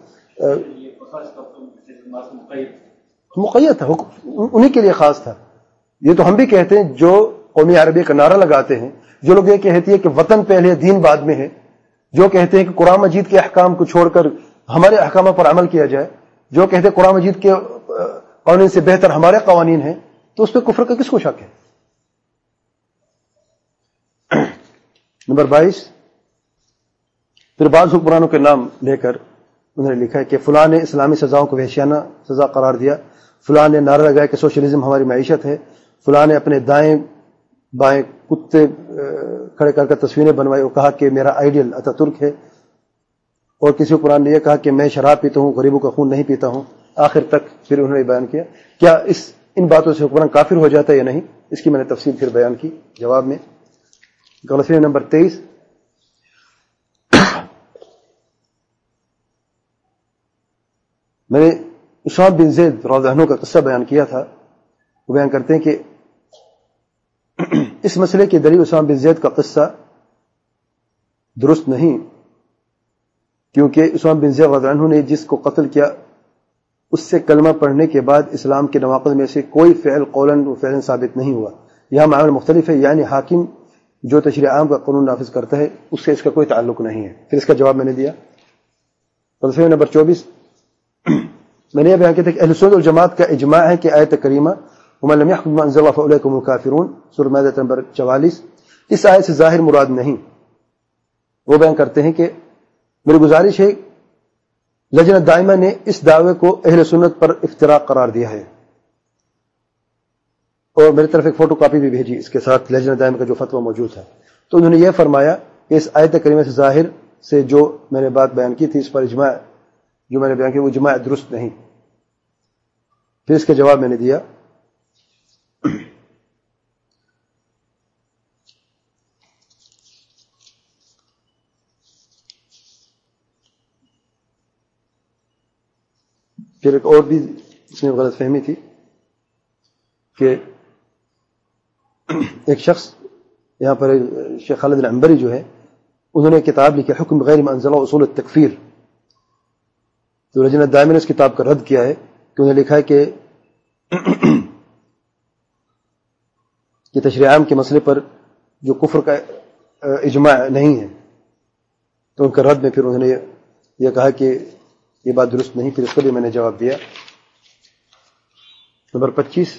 مقید تھا، انہی کے لیے خاص تھا۔ یہ تو ہم بھی کہتے ہیں جو قومی عربیہ کا نعرہ لگاتے ہیں، جو لوگ یہ کہتی ہے کہ وطن پہلے دین بعد میں ہے، جو کہتے ہیں کہ قرآن مجید کے احکام کو چھوڑ کر ہمارے احکاموں پر عمل کیا جائے، جو کہتے ہیں قرآن مجید کے قوانین سے بہتر ہمارے قوانین ہیں، تو اس پہ کفر کا کس کو شک ہے؟ نمبر بائیس، پھر بعض حکمرانوں کے نام لے کر انہوں نے لکھا ہے کہ فلاں نے اسلامی سزاؤں کو وحشیانہ سزا قرار دیا، فلاں نے نعرہ لگایا کہ سوشلزم ہماری معیشت ہے، فلاں نے اپنے دائیں بائیں کتے کھڑے کر کر تصویریں بنوائی اور کہا کہ میرا آئیڈیل اتا ترک ہے، اور کسی حکمران نے یہ کہا کہ میں شراب پیتا ہوں، غریبوں کا خون نہیں پیتا ہوں، آخر تک پھر انہوں نے بیان کیا کیا اس ان باتوں سے حکمران کافر ہو جاتا ہے یا نہیں، اس کی میں نے تفصیل پھر بیان کی جواب میں۔ غلطی نمبر تیئیس، میں نے اسامہ بن زید رضی اللہ عنہ کا قصہ بیان کیا تھا، وہ بیان کرتے ہیں کہ اس مسئلے کی دلیل اسامہ بن زید کا قصہ درست نہیں، کیونکہ اسامہ بن زید رضی اللہ عنہ نے جس کو قتل کیا اس سے کلمہ پڑھنے کے بعد اسلام کے نواقض میں سے کوئی فعل قولاً و فعلاً ثابت نہیں ہوا۔ یہاں معاملہ مختلف ہے، یعنی حاکم جو تشریع عام کا قانون نافذ کرتا ہے اس سے اس کا کوئی تعلق نہیں ہے۔ پھر اس کا جواب میں نے دیا۔ فلسفہ نمبر چوبیس، میں نے یہ بیان کیا تھا کہ اہل سنت والجماعت کا اجماع ہے کہ آیت کریمہ ومن لم يحكم بما انزل الله فاولئك هم الكافرون، سورہ مائدہ نمبر چوالیس، اس آیت سے ظاہر مراد نہیں، وہ بیان کرتے ہیں کہ میری گزارش ہے لجنہ دائمہ نے اس دعوے کو اہل سنت پر افتراء قرار دیا ہے، اور میری طرف ایک فوٹو کاپی بھی بھیجی اس کے ساتھ لجنہ دائمہ کا جو فتویٰ موجود ہے۔ تو انہوں نے یہ فرمایا کہ اس آیت کریمہ سے ظاہر سے جو میں نے بات بیان کی تھی اس پر اجماع جو میں نے بیان کیا وہ اجماع درست نہیں۔ پھر اس کا جواب میں نے دیا پھر ایک اور بھی اس میں غلط فہمی تھی کہ ایک شخص یہاں پر شیخ خالد العنبری جو ہے انہوں نے کتاب لکھی حکم بغیر ما انزل اصول التکفیر، تو لجنہ دائمہ نے اس کتاب کا رد کیا ہے کہ انہوں نے لکھا ہے کہ کہ تشریع عام کے مسئلے پر جو کفر کا اجماع نہیں ہے، تو ان کا رد میں پھر انہوں نے یہ کہا کہ یہ بات درست نہیں۔ پھر اس کو بھی میں نے جواب دیا۔ نمبر پچیس،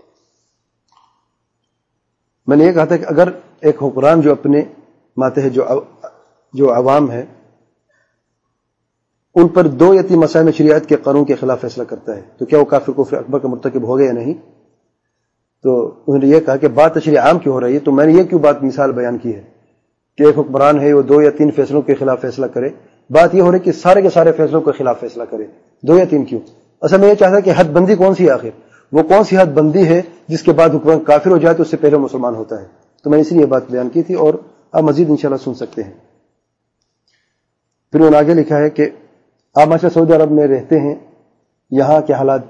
میں نے یہ کہا تھا کہ اگر ایک حکمران جو اپنے ماتحت جو جو عوام ہے ان پر دو یا تین مسائل میں شریعت کے قانون کے خلاف فیصلہ کرتا ہے تو کیا وہ کافر کفر اکبر کا مرتکب ہو گیا یا نہیں؟ تو انہوں نے یہ کہا کہ بات تشریع عام کی ہو رہی ہے، تو میں نے یہ کیوں بات مثال بیان کی ہے کہ ایک حکمران ہے وہ دو یا تین فیصلوں کے خلاف فیصلہ کرے؟ بات یہ ہو رہی کہ سارے کے سارے فیصلوں کے خلاف فیصلہ کرے، دو یا تین کیوں؟ اصل میں یہ چاہتا کہ حد بندی کون سی ہے، آخر وہ کون سی حد بندی ہے جس کے بعد حکمران کافر ہو جائے تو اس سے پہلے مسلمان ہوتا ہے؟ تو میں نے اس لیے یہ بات بیان کی تھی، اور آپ مزید انشاءاللہ سن سکتے ہیں۔ پھر انہوں نے آگے لکھا ہے کہ آپ ماشاء سعودی عرب میں رہتے ہیں، یہاں کے حالات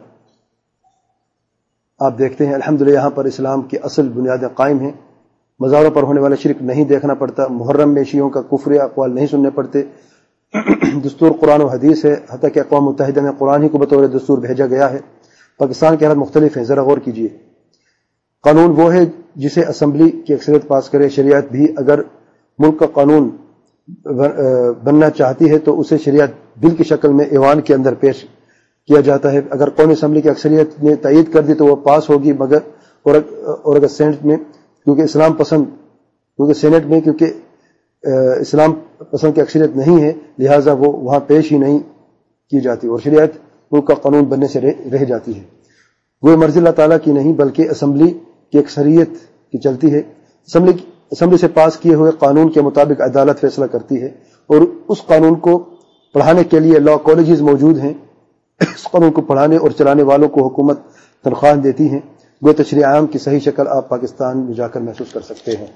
آپ دیکھتے ہیں، الحمدللہ یہاں پر اسلام کی اصل بنیادیں قائم ہیں، مزاروں پر ہونے والا شرک نہیں دیکھنا پڑتا، محرم میں شیعوں کا کفر اقوال نہیں سننے پڑتے، دستور قرآن و حدیث ہے، حتیٰ کہ اقوام متحدہ میں قرآن ہی کو بطور دستور بھیجا گیا ہے۔ پاکستان کے حالات مختلف ہیں، ذرا غور کیجیے۔ قانون وہ ہے جسے اسمبلی کی اکثریت پاس کرے، شریعت بھی اگر ملک کا قانون بننا چاہتی ہے تو اسے شریعت بل کی شکل میں ایوان کے اندر پیش کیا جاتا ہے، اگر قومی اسمبلی کی اکثریت نے تائید کر دی تو وہ پاس ہوگی، مگر اور اگر سینٹ میں کیونکہ اسلام پسند کیونکہ سینٹ میں کیونکہ اسلام پسند کی اکثریت نہیں ہے لہٰذا وہ وہاں پیش ہی نہیں کی جاتی اور شریعت ملک کا قانون بننے سے رہ جاتی ہے۔ وہ مرضی اللہ تعالیٰ کی نہیں بلکہ اسمبلی کی اکثریت کی چلتی ہے۔ اسمبلی اسمبلی سے پاس کیے ہوئے قانون کے مطابق عدالت فیصلہ کرتی ہے، اور اس قانون کو پڑھانے کے لیے لا کالجز موجود ہیں، اس قانون کو پڑھانے اور چلانے والوں کو حکومت تنخواہ دیتی ہیں۔ وہ تشریع عام کی صحیح شکل آپ پاکستان میں جا کر محسوس کر سکتے ہیں۔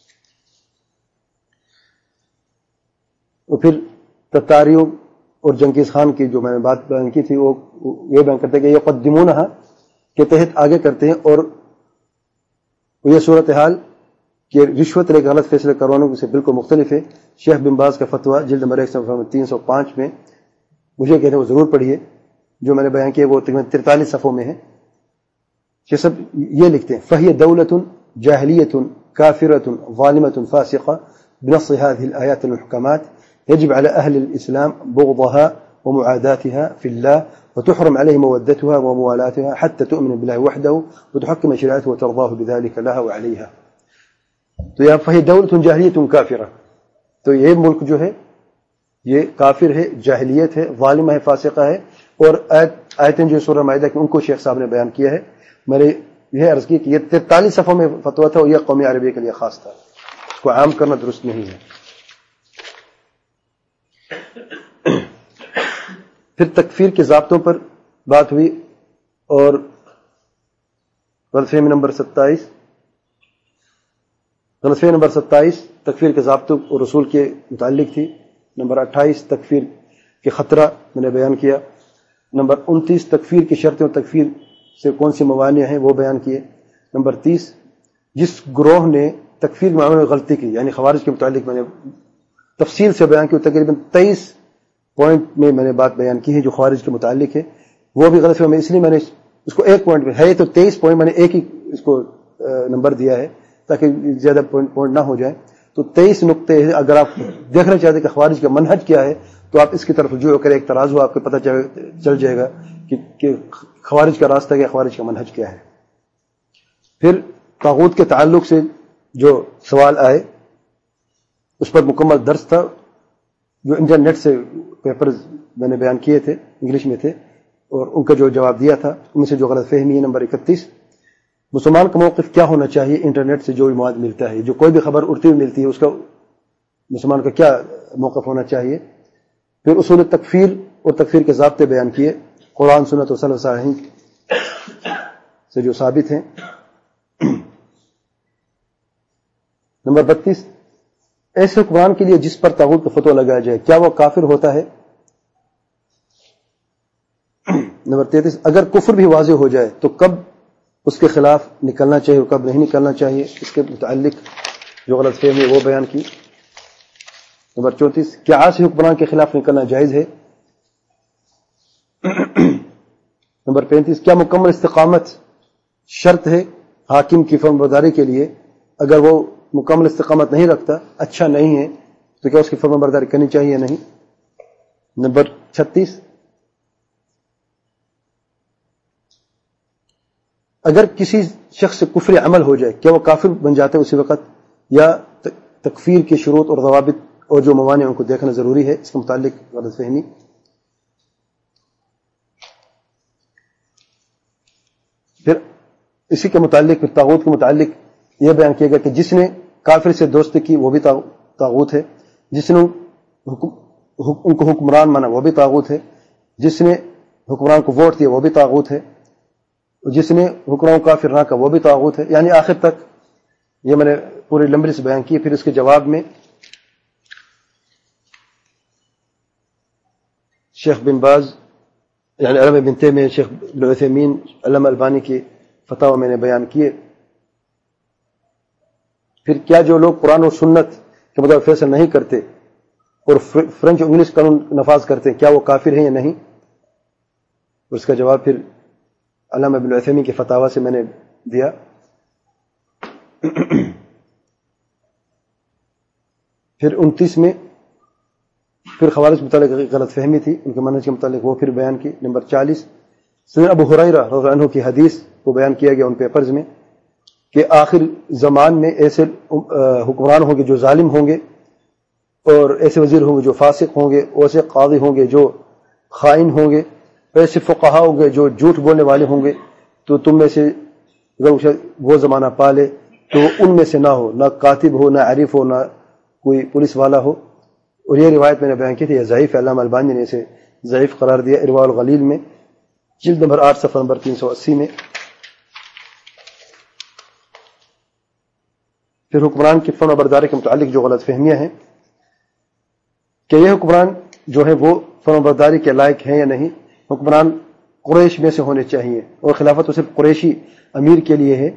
اور پھر تتاریوں اور جنگیز خان کی جو میں نے بات بیان کی تھی وہ یہ بیان کرتے ہیں کہ یہ قدمونہا کے تحت آگے کرتے ہیں، اور یہ صورتحال کہ رشوت لے کے غلط فیصلے کروانے سے بالکل مختلف ہے۔ شیخ بن باز کا فتویٰ جلد نمبر ایک سو تین سو پانچ میں مجھے کہنے وہ ضرور پڑھیے، جو میں نے بیان کیا وہ تقریباً ترتالیس صفحوں میں ہے۔ یہ سب یہ لکھتے ہیں فہی دولت جاہلیت کافرۃ ظالمۃ فاسقہ بنص هذه الآيات المحكمات يجب على أهل الإسلام بغضها ومعاداتها في الله وتحرم عليه مودتها وموالاتها حتى تؤمن بالله وحده وتحكم شريعته وترضاه بذلك لها وعليها۔ تو یہاں فہی دولت جاہلیت کافرہ، تو یہ ملک جو ہے یہ کافر ہے، جاہلیت ہے، ظالمہ ہے، فاسقہ ہے، اور آیت آیتیں جو سورہ مائدہ کی ان کو شیخ صاحب نے بیان کیا ہے۔ میں نے یہ عرض کی کہ یہ تینتالیس صفحوں میں فتویٰ تھا اور یہ قومی عربیہ کے لیے خاص تھا، اس کو عام کرنا درست نہیں ہے۔ پھر تکفیر کے ضابطوں پر بات ہوئی، اور غلط فہمی نمبر ستائیس غلط فہمی نمبر ستائیس تکفیر کے ضابطوں اور رسول کے متعلق تھی۔ نمبر اٹھائیس تکفیر کے خطرہ میں نے بیان کیا۔ نمبر انتیس تکفیر کی شرطیں اور تکفیر سے کون سی موانع ہیں وہ بیان کیے۔ نمبر تیس جس گروہ نے تکفیر کے معاملے میں غلطی کی یعنی خوارج کے متعلق میں نے تفصیل سے بیان کی، تقریباً تیئیس پوائنٹ میں میں نے بات بیان کی ہے جو خوارج کے متعلق ہے، وہ بھی غلط فہمی، اس لیے میں نے اس کو ایک پوائنٹ میں ہے تو تیئیس پوائنٹ میں نے ایک ہی اس کو نمبر دیا ہے تاکہ زیادہ پوائنٹ نہ ہو جائے۔ تو تیئیس نقطے اگر آپ دیکھنا چاہتے ہیں کہ خوارج کا منہج کیا ہے تو آپ اس کی طرف رجوع کریں، ایک ترازو آپ کو پتہ چل جائے گا کہ, کہ خوارج کا راستہ کیا، خوارج کا منہج کیا ہے۔ پھر طاغوت کے تعلق سے جو سوال آئے اس پر مکمل درس تھا جو انٹرنیٹ سے پیپرز میں نے بیان کیے تھے، انگلش میں تھے، اور ان کا جو جواب دیا تھا ان میں سے جو غلط فہمی ہے نمبر اکتیس، مسلمان کا موقف کیا ہونا چاہیے انٹرنیٹ سے جو بھی مواد ملتا ہے، جو کوئی بھی خبر اڑتی ہوئی ملتی ہے اس کا مسلمان کا کیا موقف ہونا چاہیے۔ پھر اصول تکفیر اور تکفیر کے ضابطے بیان کیے قرآن سنت و سلف صالحین سے جو ثابت ہیں۔ نمبر بتیس، ایسے حکمران کے لیے جس پر طاغوت کا فتویٰ لگایا جائے کیا وہ کافر ہوتا ہے؟ نمبر تینتیس، اگر کفر بھی واضح ہو جائے تو کب اس کے خلاف نکلنا چاہیے اور کب نہیں نکلنا چاہیے، اس کے متعلق جو غلط فہمی ہے وہ بیان کی۔ نمبر چونتیس، کیا عاصی حکمران کے خلاف نکلنا جائز ہے؟ نمبر پینتیس، کیا مکمل استقامت شرط ہے حاکم کی فرمانبرداری کے لیے؟ اگر وہ مکمل استقامت نہیں رکھتا، اچھا نہیں ہے، تو کیا اس کی فرمانبرداری کرنی چاہیے یا نہیں؟ نمبر چھتیس، اگر کسی شخص سے کفر عمل ہو جائے کیا وہ کافر بن جاتا ہے اسی وقت، یا تکفیر کی شروط اور ضوابط اور جو موانع ان کو دیکھنا ضروری ہے؟ اس کے متعلق غلط فہمی۔ پھر اسی کے متعلق پھر طاغوت کے متعلق یہ بیان کیا گیا کہ جس نے کافر سے دوستی کی وہ بھی طاغوت ہے، جس نے ان کو حکمران مانا وہ بھی طاغوت ہے، جس نے حکمران کو ووٹ دیا وہ بھی طاغوت ہے، جس نے حکمران کو کافر نہ کہا وہ بھی طاغوت ہے، یعنی آخر تک یہ میں نے پوری لمبی سے بیان کی۔ پھر اس کے جواب میں شیخ بن باز یعنی علامہ ابن تیمیہ، شیخ ابن عثیمین، علامہ البانی کے فتاوی میں نے بیان کیے۔ پھر کیا جو لوگ قرآن اور سنت کے مطابق فیصلہ نہیں کرتے اور فرنچ اور انگلش قانون نفاذ کرتے ہیں کیا وہ کافر ہیں یا نہیں؟ اس کا جواب پھر علامہ ابن عثیمین کے فتاوی سے میں نے دیا۔ پھر انتیس میں پھر خوارج کے متعلق غلط فہمی تھی، ان کے منہج کے متعلق وہ پھر بیان کی۔ نمبر چالیس، سیدنا ابو ہریرہ رضی اللہ عنہ کی حدیث کو بیان کیا گیا ان پیپرز میں کہ آخر زمان میں ایسے حکمران ہوں گے جو ظالم ہوں گے، اور ایسے وزیر ہوں گے جو فاسق ہوں گے، ایسے قاضی ہوں گے جو خائن ہوں گے، ایسے فقہا ہوں گے جو جھوٹ بولنے والے ہوں گے، تو تم میں سے اگر وہ زمانہ پالے تو ان میں سے نہ ہو، نہ کاتب ہو، نہ عارف ہو، نہ کوئی پولیس والا ہو۔ اور یہ روایت میں نے بیان کی تھی، یہ ضعیف ہے، علامہ البانی نے اسے ضعیف قرار دیا ارواء الغلیل میں، جلد نمبر آٹھ صفحہ نمبر تین سو اسی میں۔ پھر حکمران کی فرما برداری کے متعلق جو غلط فہمیاں ہیں کہ یہ حکمران جو ہے وہ فرما برداری کے لائق ہیں یا نہیں۔ حکمران قریش میں سے ہونے چاہیے اور خلافت تو صرف قریشی امیر کے لیے ہے،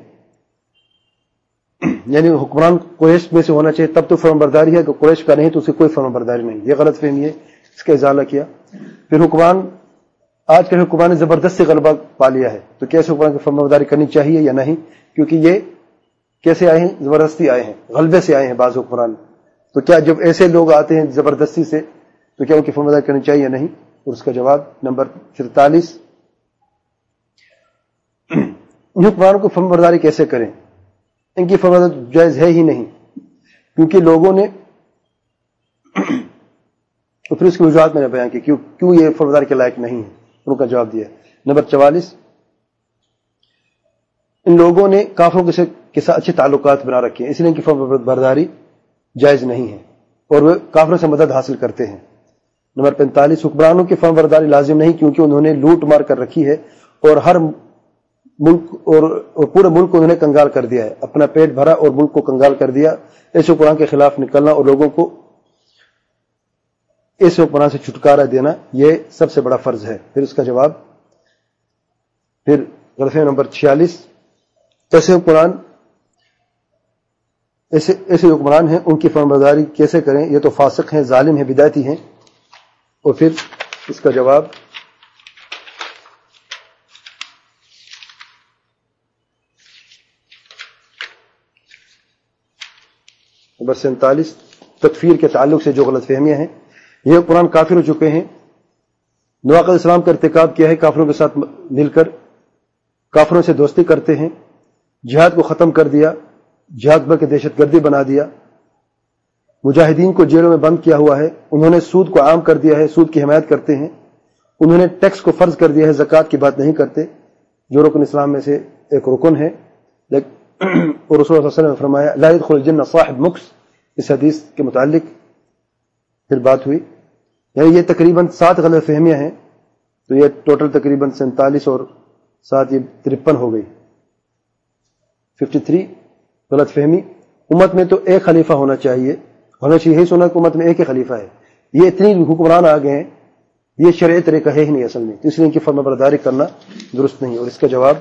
یعنی حکمران قریش میں سے ہونا چاہیے تب تو فرما برداری ہے، کہ قریش کا نہیں تو اسے کوئی فرما برداری نہیں، یہ غلط فہمی ہے، اس کا ازالہ کیا۔ پھر حکمران آج کے حکمران نے زبردستی غلبہ پا لیا ہے تو کیسے حکمران کی فرما برداری کرنی چاہیے یا نہیں، کیونکہ یہ کیسے آئے ہیں؟ زبردستی آئے ہیں، غلبے سے آئے ہیں بعض حکمران، تو کیا جب ایسے لوگ آتے ہیں زبردستی سے تو کیا ان کی فرما برداری کرنی چاہیے یا نہیں؟ اور اس کا جواب نمبر سینتالیس، ان حکمرانوں کو فرما برداری کیسے کریں؟ ان کی فرما برداری جائز ہے ہی نہیں، کیونکہ لوگوں نے اور پھر اس کی وجوہات میں نے بیان کی کیوں کیوں یہ فرما برداری کے لائق نہیں ہے، ان کا جواب دیا۔ نمبر چوالیس، ان لوگوں نے کافروں کے ساتھ اچھے تعلقات بنا رکھے ہیں، اس لیے ان کی فرما برداری جائز نہیں ہے اور وہ کافروں سے مدد حاصل کرتے ہیں۔ نمبر پینتالیس، حکمرانوں کی فرما برداری لازم نہیں کیونکہ انہوں نے لوٹ مار کر رکھی ہے اور ہر ملک اور, اور پورے ملک کو انہوں نے کنگال کر دیا ہے، اپنا پیٹ بھرا اور ملک کو کنگال کر دیا۔ ایسے حکمران کے خلاف نکلنا اور لوگوں کو ایسے حکمران سے چھٹکارا دینا یہ سب سے بڑا فرض ہے۔ پھر اس کا جواب پھر غلط فہمی نمبر چھیالیس، ایسے حکمران ایسے ایسے حکمران ہیں ان کی فرمانبرداری کیسے کریں؟ یہ تو فاسق ہیں، ظالم ہیں، بدعتی ہیں۔ اور پھر اس کا جواب نمبر سینتالیس، تکفیر کے تعلق سے جو غلط فہمیاں ہیں، یہ حکمران کافر ہو چکے ہیں، نواقض اسلام کا ارتکاب کیا ہے، کافروں کے ساتھ مل کر کافروں سے دوستی کرتے ہیں، جہاد کو ختم کر دیا، جہاد بلکہ دہشت گردی بنا دیا، مجاہدین کو جیلوں میں بند کیا ہوا ہے، انہوں نے سود کو عام کر دیا ہے، سود کی حمایت کرتے ہیں، انہوں نے ٹیکس کو فرض کر دیا ہے، زکوٰۃ کی بات نہیں کرتے جو رکن اسلام میں سے ایک رکن ہے. اور رسول اللہ صلی اللہ علیہ وسلم نے فرمایا لا يدخل الجنہ صاحب مکس، اس حدیث کے متعلق پھر بات ہوئی. یعنی یہ تقریباً سات غلط فہمیاں ہیں، تو یہ ٹوٹل تقریباً سینتالیس اور سات یہ ترپن ہو گئی، ففٹی تھری غلط فہمی. امت میں تو ایک خلیفہ ہونا چاہیے، ہونا چاہیے، یہی سنا کہ امت میں ایک ہی خلیفہ ہے. یہ اتنی حکمران آ گئے ہیں، یہ شرعی طریقہ ہے ہی نہیں اصل میں، تو اس لیے ان کی فرما برداری کرنا درست نہیں. اور اس کا جواب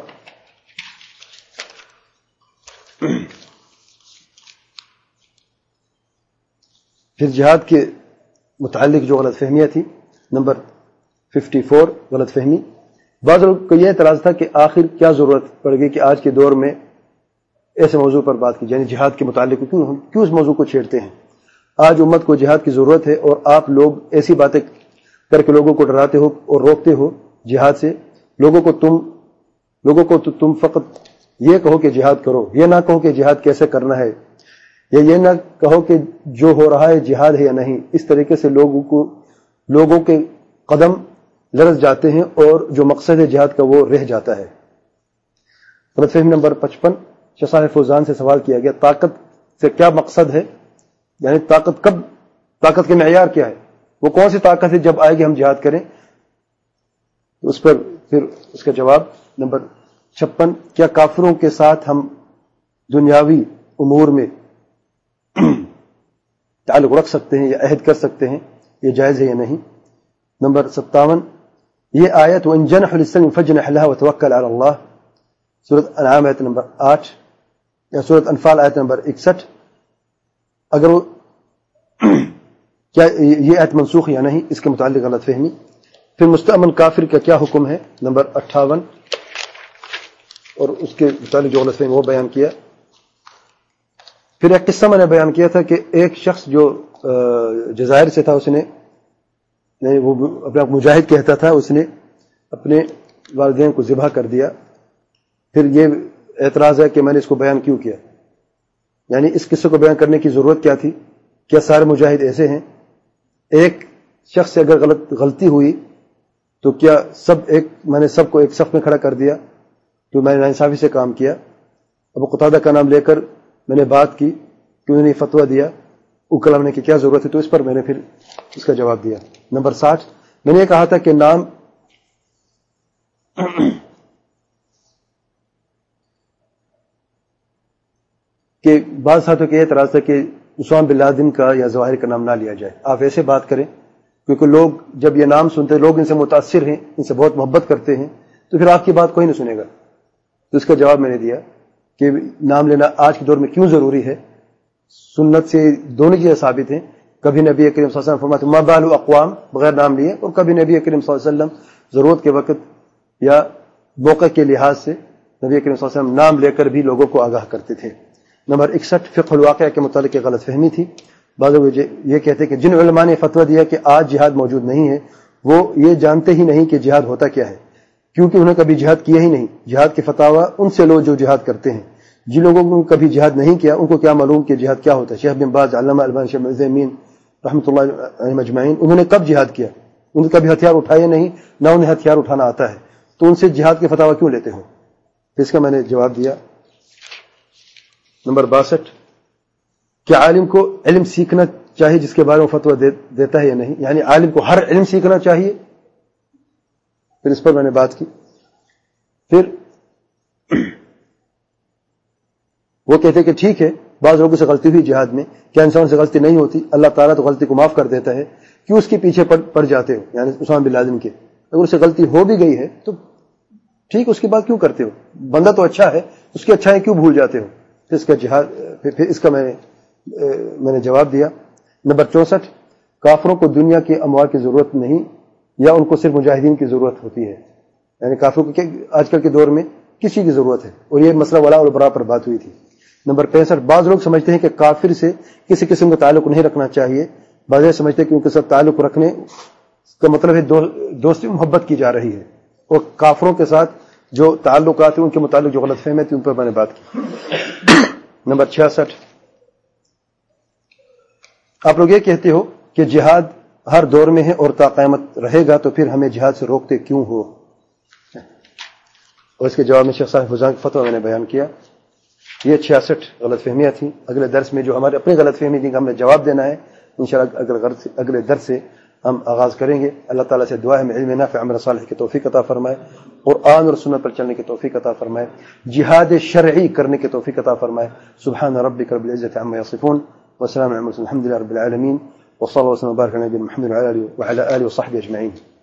پھر جہاد کے متعلق جو غلط فہمیاں تھیں، نمبر ففٹی فور غلط فہمی. بعض لوگوں کو یہ اعتراض تھا کہ آخر کیا ضرورت پڑ گئی کہ آج کے دور میں ایسے موضوع پر بات کی، یعنی جہاد کے متعلق کیوں کیوں اس موضوع کو چھیڑتے ہیں. آج امت کو جہاد کی ضرورت ہے اور آپ لوگ ایسی باتیں کر کے لوگوں کو ڈراتے ہو اور روکتے ہو جہاد سے. لوگوں کو تم لوگوں کو تو تم فقط یہ کہو کہ جہاد کرو، یہ نہ کہو کہ جہاد کیسے کرنا ہے، یا یہ نہ کہو کہ جو ہو رہا ہے جہاد ہے یا نہیں. اس طریقے سے لوگوں کو لوگوں کے قدم لرز جاتے ہیں اور جو مقصد ہے جہاد کا وہ رہ جاتا ہے. غلط فہمی نمبر پچپن، شیخ صالح فوزان سے سوال کیا گیا طاقت سے کیا مقصد ہے، یعنی طاقت کب، طاقت کے معیار کیا ہے، وہ کون سی طاقت ہے جب آئے گی ہم جہاد کریں. اس پر پھر اس کا جواب نمبر چھپن، کیا کافروں کے ساتھ ہم دنیاوی امور میں تعلق رکھ سکتے ہیں یا عہد کر سکتے ہیں، یہ جائز ہے یا نہیں. نمبر ستاون، یہ آیت وَإِن جَنَحُوا لِلسَّلْمِ فَاجْنَحْ لَهَا وَتَوَكَّلْ عَلَى اللَّهِ، سورۃ انعام آیت نمبر آٹھ یا سورۃ انفال آیت نمبر اکسٹھ، اگر وہ کیا یہ آیت منسوخ یا نہیں، اس کے متعلق غلط فہمی. پھر مستأمن کافر کا کیا حکم ہے، نمبر اٹھاون، اور اس کے متعلق جو غلط فہمی وہ بیان کیا. پھر ایک قصہ میں نے بیان کیا تھا کہ ایک شخص جو جزائر سے تھا، اس نے وہ اپنا مجاہد کہتا تھا، اس نے اپنے والدین کو ذبح کر دیا. پھر یہ اعتراض ہے کہ میں نے اس کو بیان کیوں کیا، یعنی اس قصے کو بیان کرنے کی ضرورت کیا تھی؟ کیا سارے مجاہد ایسے ہیں؟ ایک شخص سے اگر غلط غلطی ہوئی تو کیا سب ایک میں نے سب کو ایک صف میں کھڑا کر دیا؟ تو میں نے ناانصافی سے کام کیا. ابو قتادہ کا نام لے کر میں نے بات کی کہ انہوں نے فتویٰ دیا، اوکل ہونے کی کیا ضرورت ہے، تو اس پر میں نے پھر اس کا جواب دیا. نمبر ساٹھ، میں نے یہ کہا تھا کہ نام کہ بعض ساتھوں کے یہ اعتراض تھا کہ اسامہ بن لادن کا یا ظواہر کا نام نہ لیا جائے. آپ ایسے بات کریں، کیونکہ لوگ جب یہ نام سنتے، لوگ ان سے متاثر ہیں، ان سے بہت محبت کرتے ہیں، تو پھر آپ کی بات کوئی نہیں سنے گا. تو اس کا جواب میں نے دیا کہ نام لینا آج کے دور میں کیوں ضروری ہے. سنت سے دونوں چیزیں ثابت ہیں. کبھی نبی کریم صلی اللہ علیہ وسلم فرماتے ما بال اقوام بغیر نام لیے، اور کبھی نبی کریم صلی اللہ علیہ وسلم ضرورت کے وقت یا موقع کے لحاظ سے نبی کریم صلی اللہ علیہ وسلم نام لے کر بھی لوگوں کو آگاہ کرتے تھے. نمبر اکسٹھ، فقہ الواقعہ کے متعلق ایک غلط فہمی تھی. بعض لوگ یہ کہتے ہیں کہ جن علماء نے فتویٰ دیا کہ آج جہاد موجود نہیں ہے، وہ یہ جانتے ہی نہیں کہ جہاد ہوتا کیا ہے، کیونکہ انہوں نے کبھی جہاد کیا ہی نہیں. جہاد کے فتاویٰ ان سے لو جو جہاد کرتے ہیں. جن لوگوں کو کبھی جہاد نہیں کیا ان کو کیا معلوم کہ جہاد کیا ہوتا ہے. شیخ بن باز، علامہ البانی، شیخ عثیمین رحمۃ اللہ علیہ مجمعین، انہوں نے کب جہاد کیا؟ انہوں نے کبھی ہتھیار اٹھائے نہیں، نہ انہیں ہتھیار اٹھانا آتا ہے، تو ان سے جہاد کے فتاویٰ کیوں لیتے ہو؟ اس کا میں نے جواب دیا. نمبر باسٹھ، کیا عالم کو علم سیکھنا چاہیے جس کے بارے میں فتویٰ دے, دیتا ہے یا نہیں، یعنی عالم کو ہر علم سیکھنا چاہیے؟ پھر اس پر میں نے بات کی. پھر وہ کہتے کہ ٹھیک ہے بعض لوگوں سے غلطی ہوئی جہاد میں، کیا انسان سے غلطی نہیں ہوتی؟ اللہ تعالیٰ تو غلطی کو معاف کر دیتا ہے، کیوں اس کے پیچھے پڑ, پڑ جاتے ہو؟ یعنی اسامہ بن لادن کے اگر اس سے غلطی ہو بھی گئی ہے تو ٹھیک، اس کی بات کیوں کرتے ہو؟ بندہ تو اچھا ہے، اس کی اچھائی کیوں بھول جاتے ہو؟ پھر اس کا جہاد پھر, پھر اس کا میں نے میں نے جواب دیا. نمبر چونسٹھ، کافروں کو دنیا کے اموال کی ضرورت نہیں، یا ان کو صرف مجاہدین کی ضرورت ہوتی ہے؟ یعنی کافروں کو آج کل کے دور میں کسی کی ضرورت ہے، اور یہ مسئلہ ولا اور برا پر بات ہوئی تھی. نمبر پینسٹھ، بعض لوگ سمجھتے ہیں کہ کافر سے کسی قسم کا تعلق نہیں رکھنا چاہیے. بعض یہ سمجھتے ہیں کہ ان کے ساتھ تعلق رکھنے کا مطلب ہے دو, دوستی محبت کی جا رہی ہے، اور کافروں کے ساتھ جو تعلقات ہیں ان کے متعلق جو غلط فہمی تھی ان پر میں نے بات کی. نمبر چھیاسٹھ، آپ لوگ یہ کہتے ہو کہ جہاد ہر دور میں ہے اور تا قیامت رہے گا، تو پھر ہمیں جہاد سے روکتے کیوں ہو؟ اور اس کے جواب میں شیخ صاحب فوزان کا فتویٰ میں نے بیان کیا. یہ چھیاسٹھ غلط فہمیاں تھیں. اگلے درس میں جو ہمارے اپنے غلط فہمی جن کا ہم نے جواب دینا ہے انشاءاللہ اگلے اگلے درس سے ہم آغاز کریں گے. اللہ تعالیٰ سے دعا ہے علم نافع عمل صالح کی توفیق عطا فرمائے، قرآن اور سنت پر چلنے کی توفیق عطا فرمائے، جہاد شرعی کرنے کی توفیق عطا فرمائے. سبحان ربک رب العزة عما يصفون وسلام على المرسلين الحمد لله رب العالمين وصلى الله وسلم وبارك على نبينا محمد وعلى آله وصحبه أجمعين.